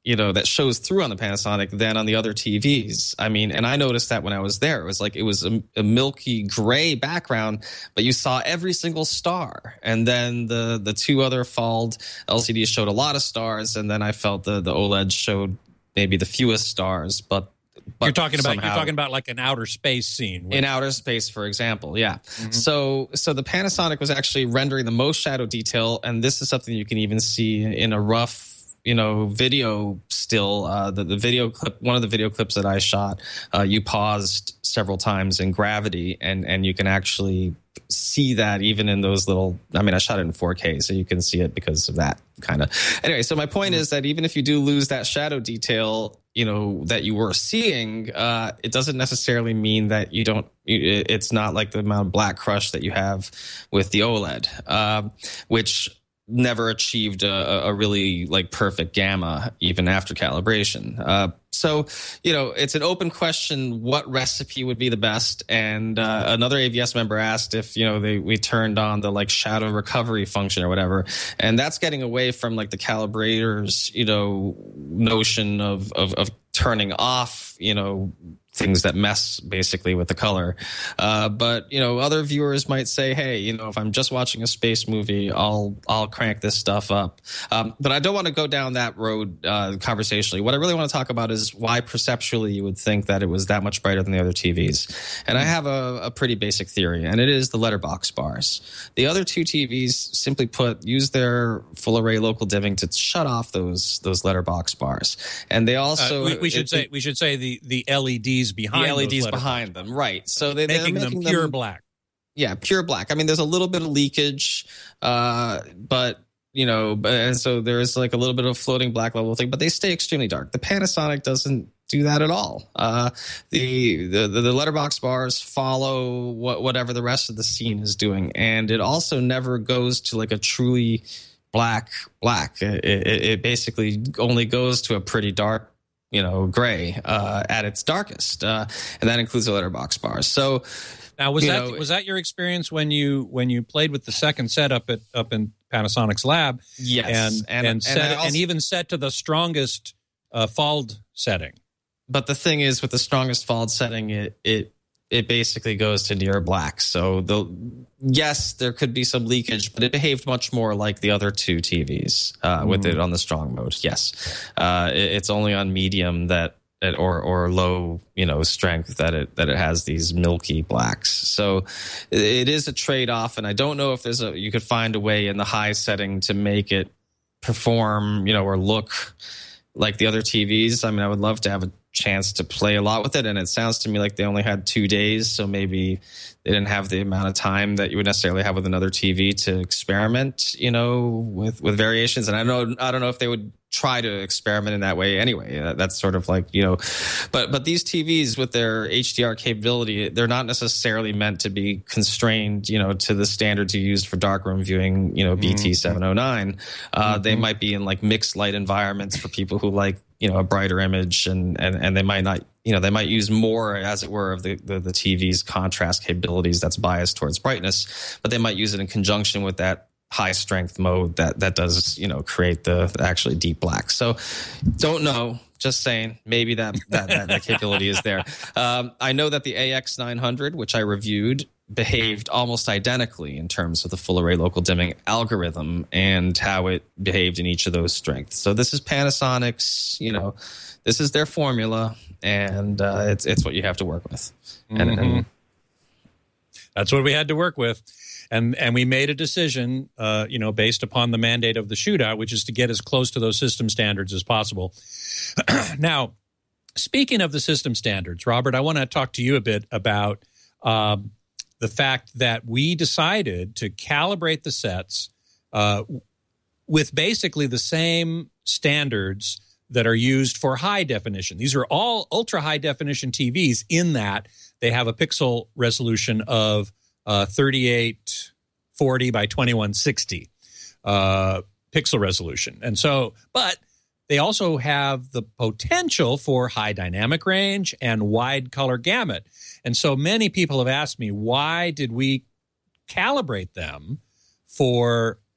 [SPEAKER 6] you know, that shows through on the Panasonic than on the other T Vs. I mean, and I noticed that when I was there, it was like it was a, a milky gray background, but you saw every single star. And then the the two other F A L D L C Ds showed a lot of stars, and then I felt the the OLED showed maybe the fewest stars, but. But
[SPEAKER 1] you're talking about
[SPEAKER 6] somehow,
[SPEAKER 1] you're talking about like an outer space scene.
[SPEAKER 6] In outer space, for example, yeah. Mm-hmm. So so the Panasonic was actually rendering the most shadow detail, and this is something you can even see in a rough, you know, video still. Uh, the, the video clip, one of the video clips that I shot, uh, you paused several times in gravity, and, and you can actually see that even in those little, I mean, I shot it in four K, so you can see it because of that kind of. Anyway, so my point mm-hmm. is that even if you do lose that shadow detail, you know, that you were seeing, uh, it doesn't necessarily mean that you don't, it's not like the amount of black crush that you have with the OLED, uh, which never achieved a, a really like perfect gamma even after calibration. Uh, so, you know, it's an open question what recipe would be the best. And uh, another A V S member asked if, you know, they we turned on the like shadow recovery function or whatever. And that's getting away from like the calibrator's, you know, notion of of, of turning off, you know, things that mess basically with the color. Uh, but, you know, other viewers might say, hey, you know, if I'm just watching a space movie, I'll I'll crank this stuff up. Um, but I don't want to go down that road uh, conversationally. What I really want to talk about is why perceptually you would think that it was that much brighter than the other T Vs. And I have a, a pretty basic theory, and it is the letterbox bars. The other two T Vs, simply put, use their full array local dimming to shut off those those letterbox bars. And they also...
[SPEAKER 1] Uh, we, we should
[SPEAKER 6] it,
[SPEAKER 1] say
[SPEAKER 6] it,
[SPEAKER 1] we should say the, the L E Ds behind
[SPEAKER 6] the L E Ds
[SPEAKER 1] those
[SPEAKER 6] behind them, right? So they,
[SPEAKER 1] making,
[SPEAKER 6] they're making
[SPEAKER 1] them pure
[SPEAKER 6] them,
[SPEAKER 1] black.
[SPEAKER 6] Yeah, pure black. I mean, there's a little bit of leakage, uh, but you know, and so there is like a little bit of floating black level thing, but they stay extremely dark. The Panasonic doesn't do that at all. Uh, the, the the letterbox bars follow what, whatever the rest of the scene is doing, and it also never goes to like a truly black black. It, it, it basically only goes to a pretty dark, you know, gray uh, at its darkest, uh, and that includes the letterbox bars. So,
[SPEAKER 1] now was that
[SPEAKER 6] know,
[SPEAKER 1] was that your experience when you when you played with the second set up at up in Panasonic's lab?
[SPEAKER 6] Yes,
[SPEAKER 1] and and and, set, and, also, and even set to the strongest uh, F A L D setting.
[SPEAKER 6] But the thing is, with the strongest F A L D setting, it it it basically goes to near black. So the yes, there could be some leakage, but it behaved much more like the other two T Vs uh, mm. with it on the strong mode. Yes, uh, it, it's only on medium that, that or or low, you know, strength that it that it has these milky blacks. So it, it is a trade off, and I don't know if there's a you could find a way in the high setting to make it perform, you know, or look like the other T Vs. I mean, I would love to have a chance to play a lot with it, and it sounds to me like they only had two days, so maybe they didn't have the amount of time that you would necessarily have with another T V to experiment, you know, with with variations. And I know I don't know if they would try to experiment in that way anyway. Uh, that's sort of like, you know, but but these T Vs with their H D R capability, they're not necessarily meant to be constrained, you know, to the standards you used for darkroom viewing, you know, B T seven oh nine. Uh, mm-hmm. They might be in like mixed light environments for people who like, you know, a brighter image, and and and they might not, you know, they might use more, as it were, of the, the, the T V's contrast capabilities that's biased towards brightness, but they might use it in conjunction with that high strength mode that that does, you know, create the, the actually deep black. So don't know, just saying, maybe that that, that, that capability is there. Um, I know that the A X nine hundred, which I reviewed, behaved almost identically in terms of the full array local dimming algorithm and how it behaved in each of those strengths. So this is Panasonic's, you know, this is their formula, and uh, it's it's what you have to work with.
[SPEAKER 1] Mm-hmm.
[SPEAKER 6] And, and
[SPEAKER 1] that's what we had to work with. And and we made a decision, uh, you know, based upon the mandate of the shootout, which is to get as close to those system standards as possible. Now, speaking of the system standards, Robert, I want to talk to you a bit about um, the fact that we decided to calibrate the sets uh, with basically the same standards that are used for high definition. These are all ultra high definition T Vs in that they have a pixel resolution of uh, thirty-eight forty by twenty-one sixty uh, pixel resolution. And so, but they also have the potential for high dynamic range and wide color gamut. And so many people have asked me, why did we calibrate them for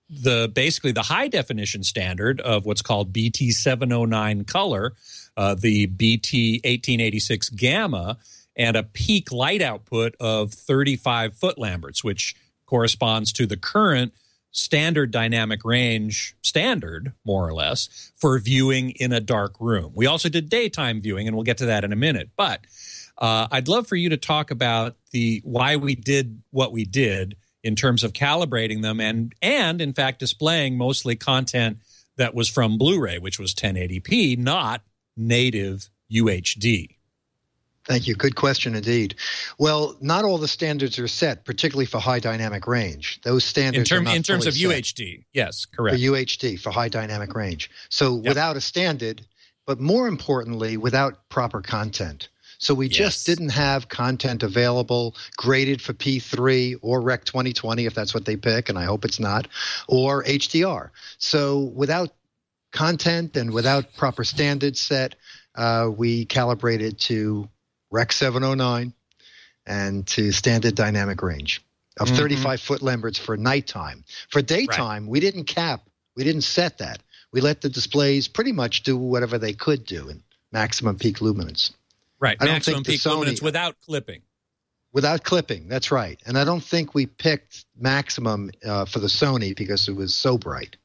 [SPEAKER 1] the basically the high definition standard of what's called B T seven oh nine color, uh, the B T eighteen eighty-six gamma, and a peak light output of thirty-five foot Lamberts, which corresponds to the current standard dynamic range standard, more or less, for viewing in a dark room. We also did daytime viewing, and we'll get to that in a minute. But uh, I'd love for you to talk about the why we did what we did in terms of calibrating them and, and in fact, displaying mostly content that was from Blu-ray, which was ten eighty p, not native U H D.
[SPEAKER 5] Thank you. Good question indeed. Well, not all the standards are set, particularly for high dynamic range. Those standards
[SPEAKER 1] in, term,
[SPEAKER 5] are not
[SPEAKER 1] in terms
[SPEAKER 5] fully
[SPEAKER 1] of
[SPEAKER 5] set.
[SPEAKER 1] U H D. Yes, correct.
[SPEAKER 5] For U H D, for high dynamic range. So yep. without a standard, but more importantly, without proper content. So we yes. just didn't have content available graded for P three or Rec twenty twenty, if that's what they pick, and I hope it's not, or H D R. So without content and without proper standards set, uh, we calibrated to Rec seven oh nine and to standard dynamic range of mm-hmm. thirty-five foot Lamberts for nighttime. For daytime, right. we didn't cap, we didn't set that. We let the displays pretty much do whatever they could do in maximum peak luminance.
[SPEAKER 1] Right,
[SPEAKER 5] I
[SPEAKER 1] maximum
[SPEAKER 5] don't think
[SPEAKER 1] peak
[SPEAKER 5] Sony,
[SPEAKER 1] luminance without clipping.
[SPEAKER 5] Without clipping, that's right. And I don't think we picked maximum uh, for the Sony because it was so bright.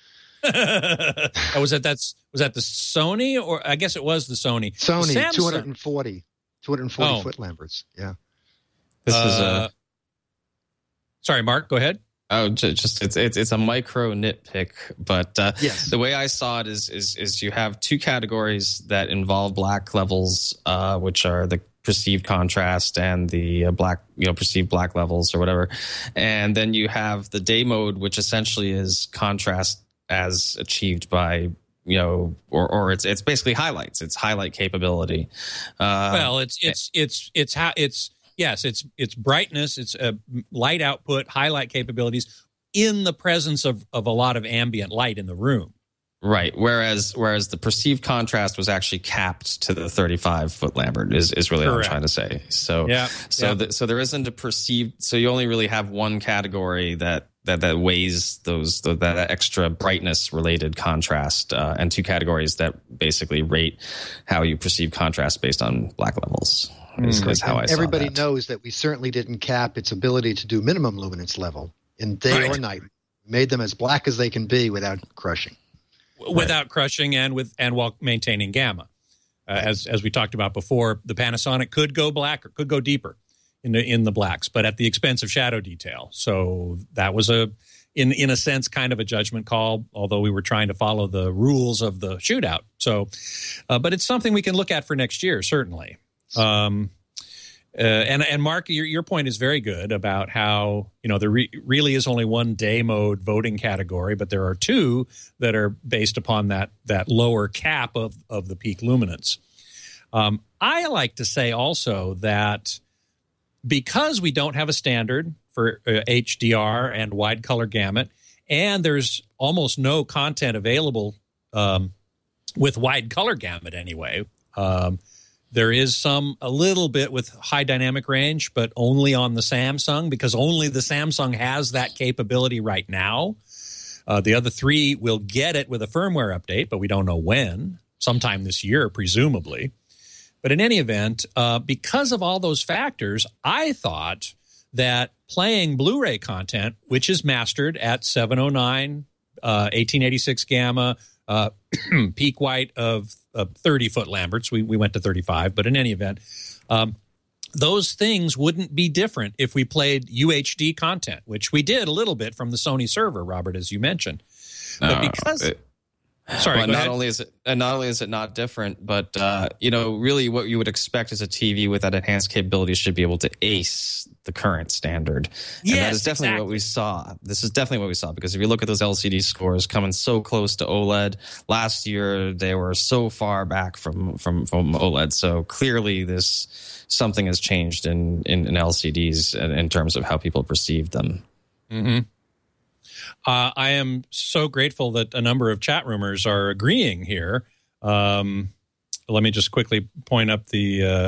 [SPEAKER 1] oh, was that that's was that the Sony, or I guess it was the Sony.
[SPEAKER 5] Sony
[SPEAKER 1] the
[SPEAKER 5] two hundred forty. two hundred forty
[SPEAKER 1] oh.
[SPEAKER 5] foot Lamberts. Yeah.
[SPEAKER 6] This
[SPEAKER 1] uh,
[SPEAKER 6] is a.
[SPEAKER 1] Sorry, Mark. Go ahead.
[SPEAKER 6] Oh, just it's it's it's a micro nitpick, but uh,
[SPEAKER 5] yes.
[SPEAKER 6] the way I saw it is is is you have two categories that involve black levels, uh, which are the perceived contrast and the uh, black, you know, perceived black levels or whatever, and then you have the day mode, which essentially is contrast as achieved by. You know, or or it's it's basically highlights. It's highlight capability. Uh,
[SPEAKER 1] well, it's it's it's it's how it's yes, it's it's brightness, it's a light output, highlight capabilities in the presence of of a lot of ambient light in the room.
[SPEAKER 6] Right. Whereas whereas the perceived contrast was actually capped to the thirty-five foot Lambert is is really Correct. What I'm trying to say. So
[SPEAKER 1] yeah,
[SPEAKER 6] so
[SPEAKER 1] yeah.
[SPEAKER 6] The, so there isn't a perceived. So you only really have one category that. That, that weighs those the, that extra brightness related contrast, uh, and two categories that basically rate how you perceive contrast based on black levels. Is, mm. is how I saw
[SPEAKER 5] Everybody
[SPEAKER 6] that.
[SPEAKER 5] knows that we certainly didn't cap its ability to do minimum luminance level in day right. or night. We made them as black as they can be without crushing.
[SPEAKER 1] Without
[SPEAKER 5] right.
[SPEAKER 1] crushing and with and while maintaining gamma, uh, as as we talked about before, the Panasonic could go black or could go deeper. In the, in the blacks, but at the expense of shadow detail. So that was a, in in a sense, kind of a judgment call, although we were trying to follow the rules of the shootout. So, uh, but it's something we can look at for next year, certainly. Um, uh, and and Mark, your your point is very good about how, you know, there re- really is only one day mode voting category, but there are two that are based upon that that lower cap of of the peak luminance. Um, I like to say also that. Because we don't have a standard for uh, H D R and wide color gamut, and there's almost no content available um, with wide color gamut anyway. Um, there is some, a little bit with high dynamic range, but only on the Samsung, because only the Samsung has that capability right now. Uh, the other three will get it with a firmware update, but we don't know when. Sometime this year, presumably. But in any event, uh, because of all those factors, I thought that playing Blu-ray content, which is mastered at seven oh nine, uh, eighteen eighty-six gamma, uh, peak white of uh, thirty foot Lamberts, we, we went to thirty-five, but in any event, um, those things wouldn't be different if we played U H D content, which we did a little bit from the Sony server, Robert, as you mentioned. But
[SPEAKER 6] no,
[SPEAKER 1] because...
[SPEAKER 6] It-
[SPEAKER 1] Sorry,
[SPEAKER 6] but
[SPEAKER 1] go
[SPEAKER 6] not
[SPEAKER 1] ahead.
[SPEAKER 6] only is it and not only is it not different, but uh, you know, really what you would expect as a T V with that enhanced capability should be able to ace the current standard. And
[SPEAKER 1] yes,
[SPEAKER 6] that is definitely
[SPEAKER 1] exactly.
[SPEAKER 6] what we saw. This is definitely what we saw, because if you look at those L C D scores coming so close to OLED, last year they were so far back from from, from OLED. So clearly this something has changed in, in, in L C Ds in, in terms of how people perceive them.
[SPEAKER 1] Mm-hmm. Uh, I am so grateful that a number of chat roomers are agreeing here. Um, let me just quickly point up the... Uh,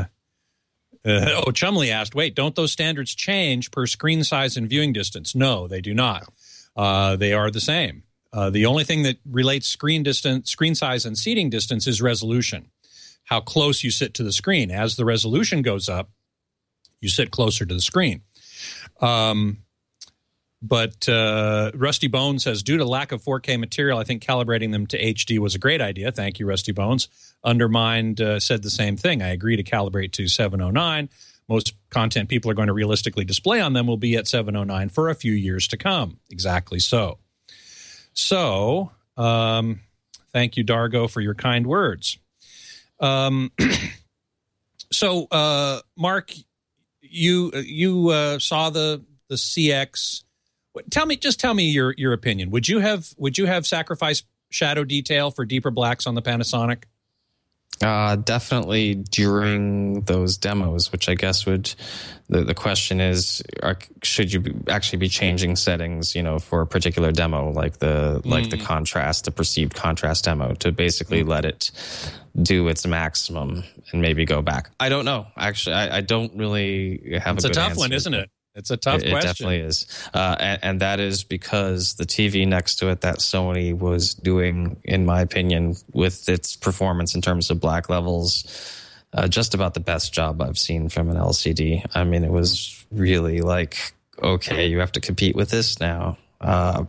[SPEAKER 1] uh, oh, Chumley asked, wait, don't those standards change per screen size and viewing distance? No, they do not. Uh, they are the same. Uh, the only thing that relates screen distance, screen size, and seating distance is resolution, how close you sit to the screen. As the resolution goes up, you sit closer to the screen. Um, but uh, Rusty Bones says, due to lack of four K material, I think calibrating them to H D was a great idea. Thank you, Rusty Bones. Undermined uh, said the same thing. I agree to calibrate to seven oh nine. Most content people are going to realistically display on them will be at seven oh nine for a few years to come. Exactly so. So, um, thank you, Dargo, for your kind words. Um, so, uh, Mark, you you uh, saw the the C X. Tell me, just tell me your your opinion. Would you have would you have sacrificed shadow detail for deeper blacks on the Panasonic?
[SPEAKER 6] Uh, definitely during those demos, which I guess would, the, the question is, are, should you be, actually be changing settings, you know, for a particular demo, like the, mm. like the contrast, the perceived contrast demo, to basically mm. let it do its maximum and maybe go back? I don't know. Actually, I, I don't really have
[SPEAKER 1] it's
[SPEAKER 6] a
[SPEAKER 1] good
[SPEAKER 6] It's a
[SPEAKER 1] tough
[SPEAKER 6] answer.
[SPEAKER 1] one, isn't it? It's a tough
[SPEAKER 6] it,
[SPEAKER 1] question.
[SPEAKER 6] It definitely is. Uh, and, and that is because the T V next to it that Sony was doing, in my opinion, with its performance in terms of black levels, uh, just about the best job I've seen from an L C D. I mean, it was really like, okay, you have to compete with this now. Uh,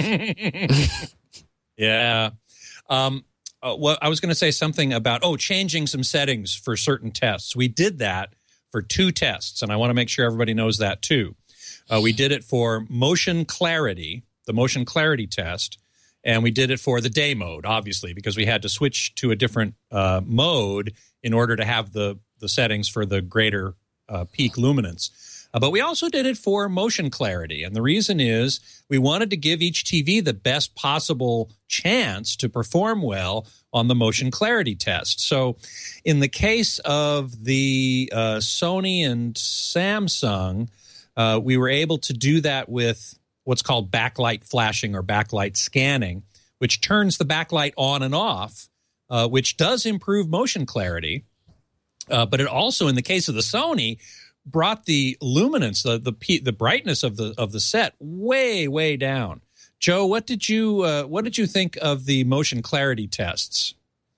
[SPEAKER 1] yeah. Um, uh, well, I was going to say something about, oh, changing some settings for certain tests. We did that for two tests, and I want to make sure everybody knows that too. Uh, we did it for motion clarity, the motion clarity test, and we did it for the day mode, obviously, because we had to switch to a different uh, mode in order to have the, the settings for the greater uh, peak luminance. Uh, but we also did it for motion clarity, and the reason is we wanted to give each T V the best possible chance to perform well on the motion clarity test. So in the case of the uh, Sony and Samsung, uh, we were able to do that with what's called backlight flashing or backlight scanning, which turns the backlight on and off, uh, which does improve motion clarity. Uh, but it also, in the case of the Sony, brought the luminance, the the, the brightness of the of the set way, way down. Joe, what did you uh, what did you think of the motion clarity tests?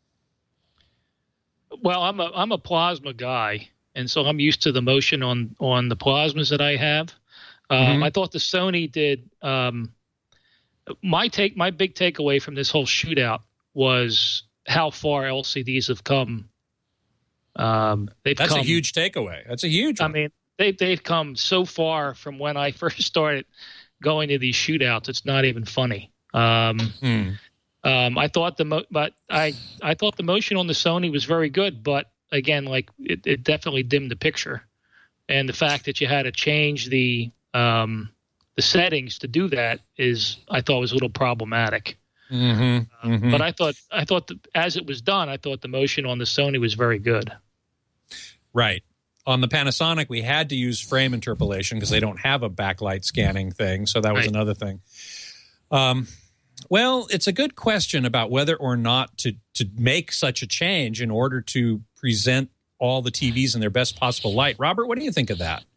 [SPEAKER 7] Well, I'm a I'm a plasma guy, and so I'm used to the motion on on the plasmas that I have. Um, mm-hmm. I thought the Sony did. Um, my take, my big takeaway from this whole shootout was how far L C Ds have come. Um, they've
[SPEAKER 1] That's
[SPEAKER 7] come,
[SPEAKER 1] a huge takeaway. That's a huge one.
[SPEAKER 7] I mean, they they've come so far from when I first started going to these shootouts. It's not even funny. Um, hmm. um, I thought the mo- but I I thought the motion on the Sony was very good, but again, like it, it definitely dimmed the picture, and the fact that you had to change the um, the settings to do that is I thought was a little problematic.
[SPEAKER 1] Mm-hmm. Mm-hmm.
[SPEAKER 7] Uh, but I thought I thought the, as it was done, I thought the motion on the Sony was very good.
[SPEAKER 1] Right. On the Panasonic, we had to use frame interpolation because they don't have a backlight scanning thing. So that was right. another thing. Um, well, it's a good question about whether or not to, to make such a change in order to present all the T Vs in their best possible light. Robert, what do you think of that?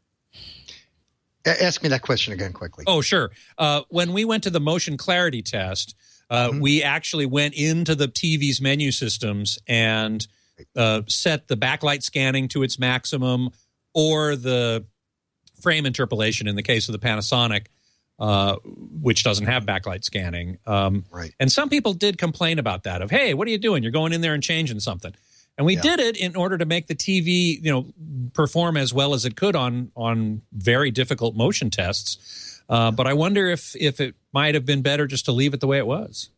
[SPEAKER 5] Ask me that question again quickly.
[SPEAKER 1] Oh, sure. Uh, when we went to the motion clarity test, uh, mm-hmm. we actually went into the T V's menu systems and Uh, set the backlight scanning to its maximum or the frame interpolation in the case of the Panasonic, uh, which doesn't have backlight scanning. Um,
[SPEAKER 5] right.
[SPEAKER 1] And some people did complain about that of, hey, what are you doing? You're going in there and changing something. And we yeah. did it in order to make the T V, you know, perform as well as it could on on very difficult motion tests. Uh, but I wonder if if it might have been better just to leave it the way it was.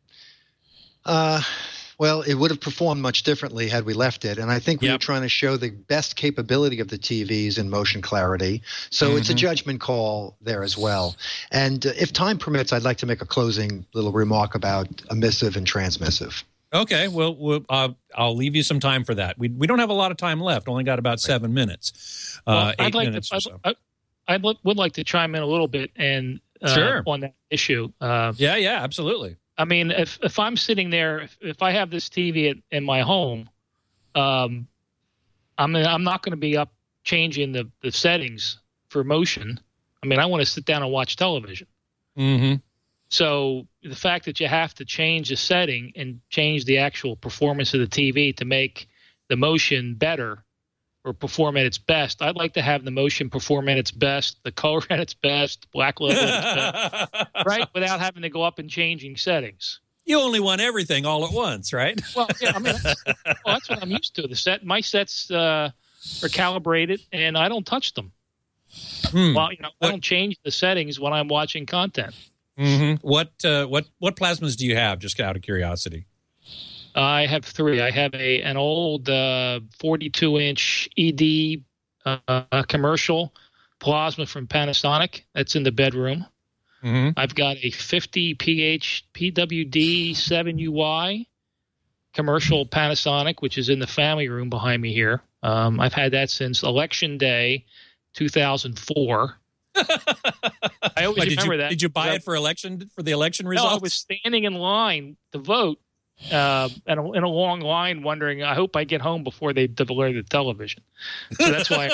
[SPEAKER 5] Uh Well, it would have performed much differently had we left it. And I think we yep. were trying to show the best capability of the T Vs in motion clarity. So mm-hmm. it's a judgment call there as well. And uh, if time permits, I'd like to make a closing little remark about emissive and transmissive.
[SPEAKER 1] Okay, well, we'll uh, I'll leave you some time for that. We we don't have a lot of time left. Only got about seven right. minutes, uh,
[SPEAKER 7] well,
[SPEAKER 1] eight
[SPEAKER 7] I'd like
[SPEAKER 1] minutes
[SPEAKER 7] to,
[SPEAKER 1] or so.
[SPEAKER 7] I, I would like to chime in a little bit and uh,
[SPEAKER 1] sure.
[SPEAKER 7] on that issue. Uh,
[SPEAKER 1] yeah, yeah, absolutely.
[SPEAKER 7] I mean, if if I'm sitting there, if, if I have this T V at, in my home, um, I'm I'm not going to be up changing the, the settings for motion. I mean, I want to sit down and watch television.
[SPEAKER 1] Mm-hmm.
[SPEAKER 7] So the fact that you have to change the setting and change the actual performance of the T V to make the motion better or perform at its best, I'd like to have the motion perform at its best, the color at its best, black level at its best, right? Without having to go up and changing settings.
[SPEAKER 1] You only want everything all at once, right?
[SPEAKER 7] Well, yeah, I mean, that's, well, that's what I'm used to. The set, my sets uh, are calibrated, and I don't touch them.
[SPEAKER 1] Hmm.
[SPEAKER 7] Well, you know, I don't change the settings when I'm watching content.
[SPEAKER 1] Mm-hmm. What uh, what what plasmas do you have? Just out of curiosity.
[SPEAKER 7] I have three. I have a an old uh, forty-two inch E D uh, commercial plasma from Panasonic that's in the bedroom.
[SPEAKER 1] Mm-hmm.
[SPEAKER 7] I've got a fifty P H P W D seven U I commercial Panasonic, which is in the family room behind me here. Um, I've had that since Election Day, two thousand four. I always
[SPEAKER 1] Why, did
[SPEAKER 7] remember
[SPEAKER 1] you,
[SPEAKER 7] that.
[SPEAKER 1] Did you buy it for election for the election results?
[SPEAKER 7] No, I was standing in line to vote, uh, in, a, in a long line, wondering, I hope I get home before they delay the television. So that's why.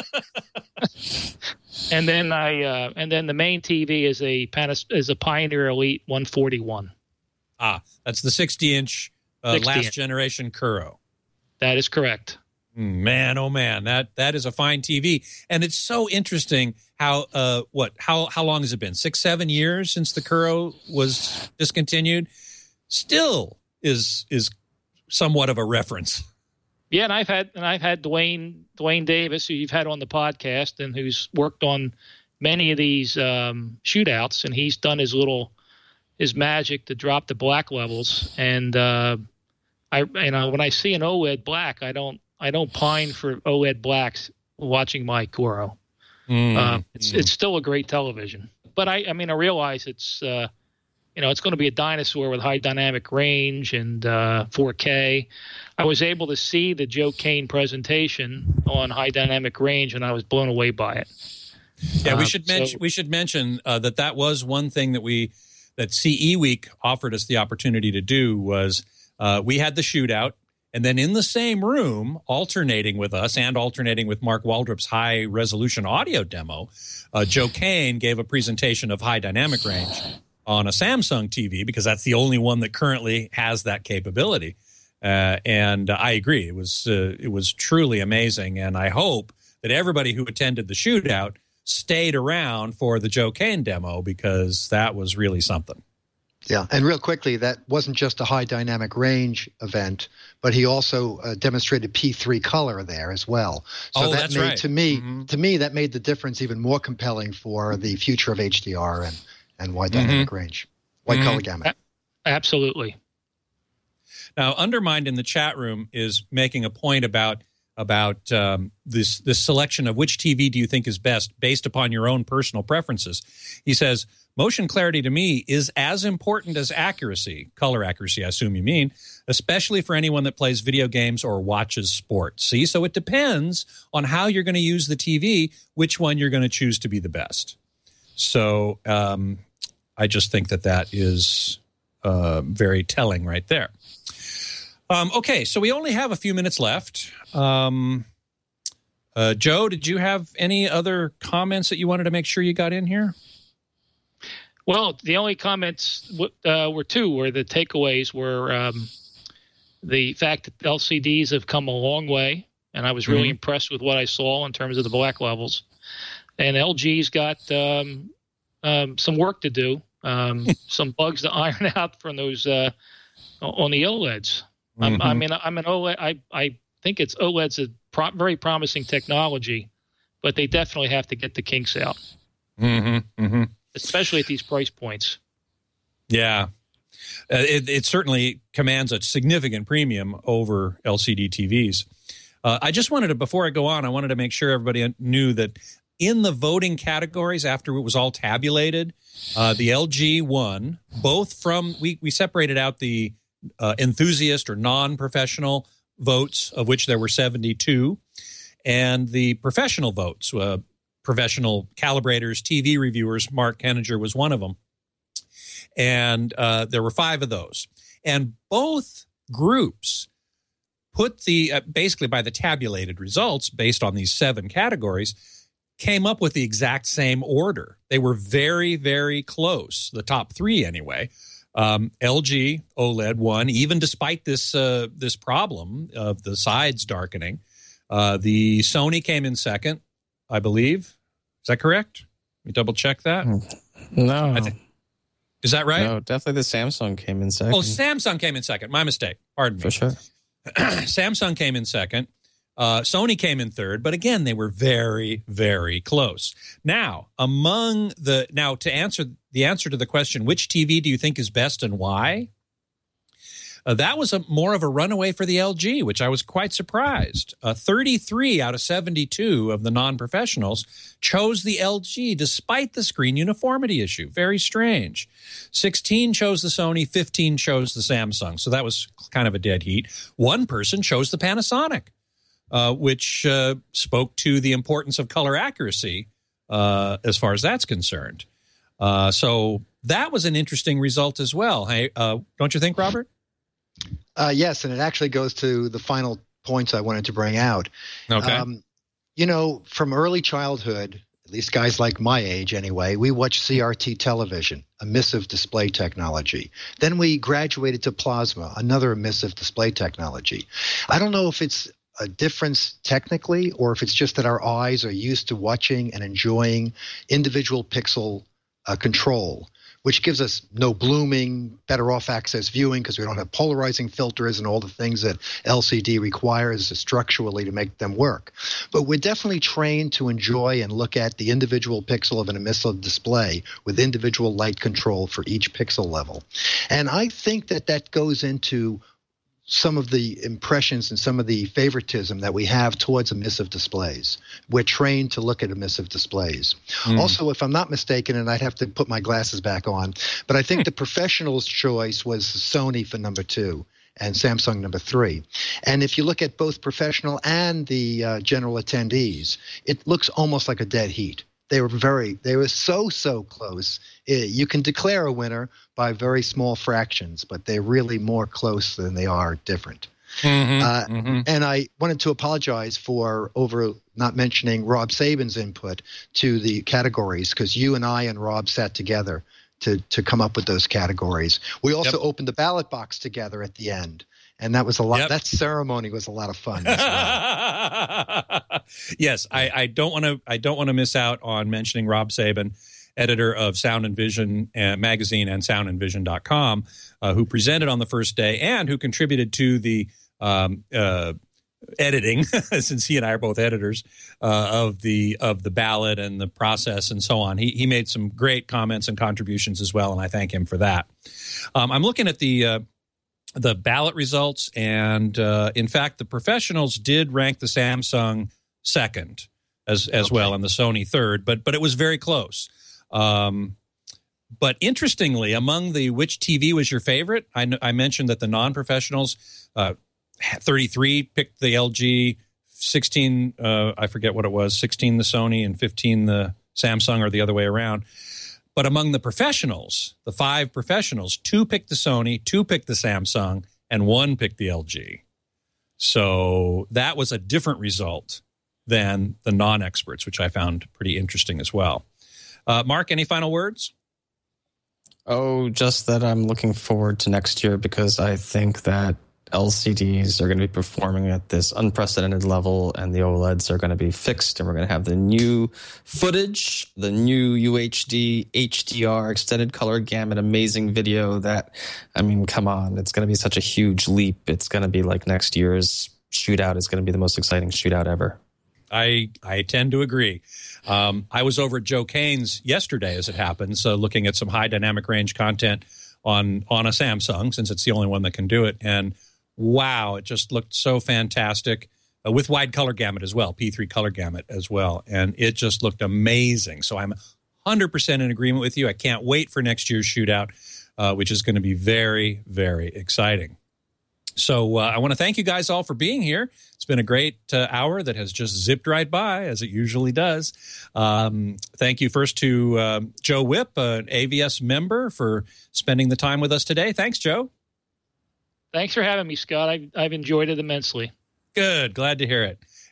[SPEAKER 7] and then I, uh, and then the main T V is a Panas- is a Pioneer Elite one forty-one.
[SPEAKER 1] Ah, that's the sixty inch uh,
[SPEAKER 7] sixty
[SPEAKER 1] last
[SPEAKER 7] inch.
[SPEAKER 1] generation Kuro.
[SPEAKER 7] That is correct.
[SPEAKER 1] Man, oh man, that that is a fine T V, and it's so interesting how uh what how how long has it been? Six, seven years since the Kuro was discontinued. Still is is somewhat of a reference.
[SPEAKER 7] Yeah, and I've had and I've had Dwayne Dwayne Davis, who you've had on the podcast, and who's worked on many of these um, shootouts, and he's done his little his magic to drop the black levels. And uh, I you know when I see an OLED black, I don't. I don't pine for OLED blacks watching my Kuro.
[SPEAKER 1] Mm,
[SPEAKER 7] um, it's
[SPEAKER 1] mm.
[SPEAKER 7] it's still a great television, but I I mean I realize it's uh, you know it's going to be a dinosaur with high dynamic range and uh, four K. I was able to see the Joe Kane presentation on high dynamic range, and I was blown away by it.
[SPEAKER 1] Yeah, we
[SPEAKER 7] Um,
[SPEAKER 1] should
[SPEAKER 7] so-
[SPEAKER 1] mention we should mention uh, that that was one thing that we that C E Week offered us the opportunity to do was uh, we had the shootout. And then in the same room, alternating with us and alternating with Mark Waldrop's high-resolution audio demo, uh, Joe Kane gave a presentation of high dynamic range on a Samsung T V because that's the only one that currently has that capability. Uh, and I agree. It was uh, it was truly amazing. And I hope that everybody who attended the shootout stayed around for the Joe Kane demo because that was really something.
[SPEAKER 5] Yeah, and real quickly, that wasn't just a high dynamic range event, but he also uh, demonstrated P three color there as well. So
[SPEAKER 1] Oh,
[SPEAKER 5] that
[SPEAKER 1] that's
[SPEAKER 5] made
[SPEAKER 1] right.
[SPEAKER 5] to me,
[SPEAKER 1] Mhm.
[SPEAKER 5] to me, that made the difference even more compelling for the future of H D R and and wide dynamic range, wide
[SPEAKER 1] Mhm.
[SPEAKER 5] color gamut.
[SPEAKER 7] Absolutely.
[SPEAKER 1] Now, Undermined in the chat room is making a point about about um, this this selection of which T V do you think is best based upon your own personal preferences. He says, motion clarity to me is as important as accuracy, color accuracy, I assume you mean, especially for anyone that plays video games or watches sports. See, so it depends on how you're going to use the T V, which one you're going to choose to be the best. So um, I just think that that is uh, very telling right there. Um, okay, so we only have a few minutes left. Um, uh, Joe, did you have any other comments that you wanted to make sure you got in here?
[SPEAKER 7] Well, the only comments uh, were two, where the takeaways were um, the fact that L C Ds have come a long way, and I was really
[SPEAKER 1] Mhm.
[SPEAKER 7] impressed with what I saw in terms of the black levels. And L G's got um, um, some work to do, um, some bugs to iron out from those uh, on the OLEDs. I'm,
[SPEAKER 1] Mhm.
[SPEAKER 7] I mean, I'm an OLED. I, I think it's OLED's a pro- very promising technology, but they definitely have to get the kinks out,
[SPEAKER 1] Mm-hmm, mm-hmm.
[SPEAKER 7] especially at these price points.
[SPEAKER 1] Yeah, uh, it, it certainly commands a significant premium over L C D T Vs. Uh, I just wanted to, before I go on, I wanted to make sure everybody knew that in the voting categories, after it was all tabulated, uh, the L G won, both from, we, we separated out the uh, enthusiast or non-professional votes, of which there were seventy-two, and the professional votes, uh, professional calibrators, T V reviewers. Mark Henninger was one of them. And uh, there were five of those. And both groups put the, uh, basically by the tabulated results, based on these seven categories, came up with the exact same order. They were very, very close, the top three anyway. Um, L G OLED won, even despite this uh, this problem of the sides darkening. Uh, the Sony came in second, I believe. Is that correct? Let me double check that.
[SPEAKER 6] No.
[SPEAKER 1] I think, is that right?
[SPEAKER 6] No, definitely the Samsung came in second.
[SPEAKER 1] Oh, Samsung came in second. My mistake. Pardon me.
[SPEAKER 6] For sure.
[SPEAKER 1] Samsung came in second. Uh, Sony came in third, but again, they were very, very close. Now, among the now to answer the answer to the question, which T V do you think is best and why? Uh, that was a more of a runaway for the L G, which I was quite surprised. Uh, thirty-three out of seventy-two of the non-professionals chose the L G despite the screen uniformity issue. Very strange. sixteen chose the Sony, fifteen chose the Samsung. So that was kind of a dead heat. One person chose the Panasonic, uh, which uh, spoke to the importance of color accuracy uh, as far as that's concerned. Uh, so that was an interesting result as well. Hey, uh, don't you think, Robert?
[SPEAKER 5] Uh, yes, and it actually goes to the final points I wanted to bring out.
[SPEAKER 1] Okay.
[SPEAKER 5] Um, you know, from early childhood, at least guys like my age anyway, we watched C R T television, emissive display technology. Then we graduated to plasma, another emissive display technology. I don't know if it's a difference technically or if it's just that our eyes are used to watching and enjoying individual pixel uh, control, which gives us no blooming, better off-access viewing because we don't have polarizing filters and all the things that L C D requires structurally to make them work. But we're definitely trained to enjoy and look at the individual pixel of an emissive display with individual light control for each pixel level. And I think that that goes into some of the impressions and some of the favoritism that we have towards emissive displays. We're trained to look at emissive displays. Mm. Also, if I'm not mistaken, and I'd have to put my glasses back on, but I think the professional's choice was Sony for number two and Samsung number three. And if you look at both professional and the uh, general attendees, it looks almost like a dead heat. They were very, they were so, so close. You can declare a winner by very small fractions, but they're really more close than they are different. Mm-hmm, uh, mm-hmm. And I wanted to apologize for over not mentioning Rob Sabin's input to the categories, because you and I and Rob sat together to, to come up with those categories. We also yep. opened the ballot box together at the end. And that was a lot. Yep. That ceremony was a lot of fun as well.
[SPEAKER 1] Yes, I, I don't want to. I don't want to miss out on mentioning Rob Sabin, editor of Sound and Vision uh, magazine and sound and vision dot com, uh, who presented on the first day and who contributed to the um, uh, editing, since he and I are both editors uh, of the of the ballot and the process and so on. He he made some great comments and contributions as well, and I thank him for that. Um, I'm looking at the. Uh, the ballot results, and uh, in fact, the professionals did rank the Samsung second as as okay. well, and the Sony third, but but it was very close. Um, but interestingly, among the which T V was your favorite, I, I mentioned that the non-professionals, uh, thirty-three picked the L G, sixteen, uh, I forget what it was, sixteen the Sony, and fifteen the Samsung, or the other way around. But among the professionals, the five professionals, two picked the Sony, two picked the Samsung, and one picked the L G. So that was a different result than the non-experts, which I found pretty interesting as well. Uh, Mark, any final words?
[SPEAKER 6] Oh, just that I'm looking forward to next year, because I think that L C Ds are going to be performing at this unprecedented level, and the OLEDs are going to be fixed, and we're going to have the new footage, the new U H D, H D R, extended color gamut, amazing video that, I mean, come on, it's going to be such a huge leap. It's going to be like next year's shootout is going to be the most exciting shootout ever.
[SPEAKER 1] I I tend to agree. Um, I was over at Joe Kane's yesterday, as it happens, uh, looking at some high dynamic range content on on a Samsung, since it's the only one that can do it, and wow, it just looked so fantastic uh, with wide color gamut as well, P three color gamut as well. And it just looked amazing. So I'm one hundred percent in agreement with you. I can't wait for next year's shootout, uh, which is going to be very, very exciting. So uh, I want to thank you guys all for being here. It's been a great uh, hour that has just zipped right by, as it usually does. Um, thank you first to uh, Joe Whipp, an A V S member, for spending the time with us today. Thanks, Joe.
[SPEAKER 7] Thanks for having me, Scott. I've, I've enjoyed it immensely.
[SPEAKER 1] Good. Glad to hear it.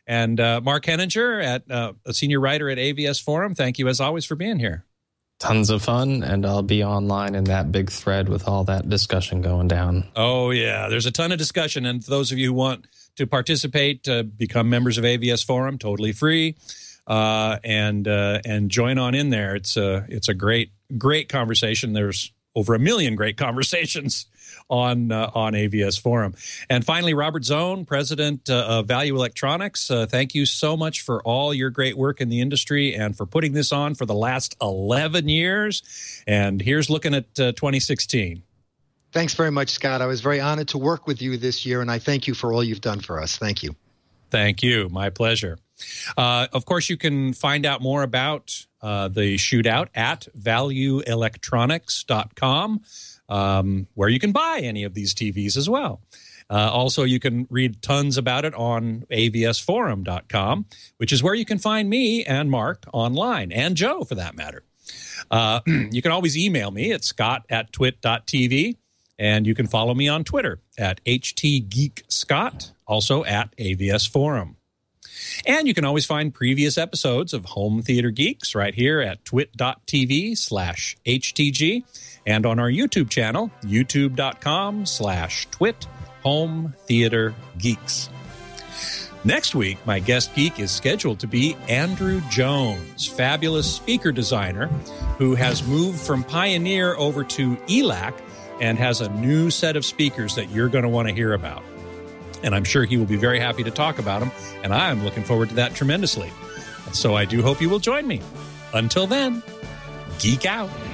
[SPEAKER 1] And uh, Mark Henninger, at uh, a senior writer at A V S Forum, thank you as always for being here.
[SPEAKER 6] Tons of fun, and I'll be online in that big thread with all that discussion going down.
[SPEAKER 1] Oh, yeah. There's a ton of discussion. And for those of you who want to participate, uh, become members of A V S Forum, totally free, uh, and uh, and join on in there. It's a, it's a great, great conversation. There's over a million great conversations on uh, on A V S Forum. And finally, Robert Zone, president uh, of Value Electronics, uh, thank you so much for all your great work in the industry and for putting this on for the last eleven years. And here's looking at uh, twenty sixteen.
[SPEAKER 5] Thanks very much, Scott. I was very honored to work with you this year, and I thank you for all you've done for us. Thank you.
[SPEAKER 1] Thank you. My pleasure. Uh, of course, you can find out more about uh, the shootout at value electronics dot com. Um, where you can buy any of these T Vs as well. Uh, also, you can read tons about it on A V S forum dot com, which is where you can find me and Mark online, and Joe, for that matter. Uh, you can always email me at scott at twit dot t v, and you can follow me on Twitter at H T Geek Scott, also at A V S Forum. And you can always find previous episodes of Home Theater Geeks right here at twit dot t v slash H T G and on our YouTube channel, youtube dot com slash twit Home Theater Geeks. Next week, my guest geek is scheduled to be Andrew Jones, fabulous speaker designer who has moved from Pioneer over to E L A C and has a new set of speakers that you're going to want to hear about. And I'm sure he will be very happy to talk about them, and I'm looking forward to that tremendously. So I do hope you will join me. Until then, geek out.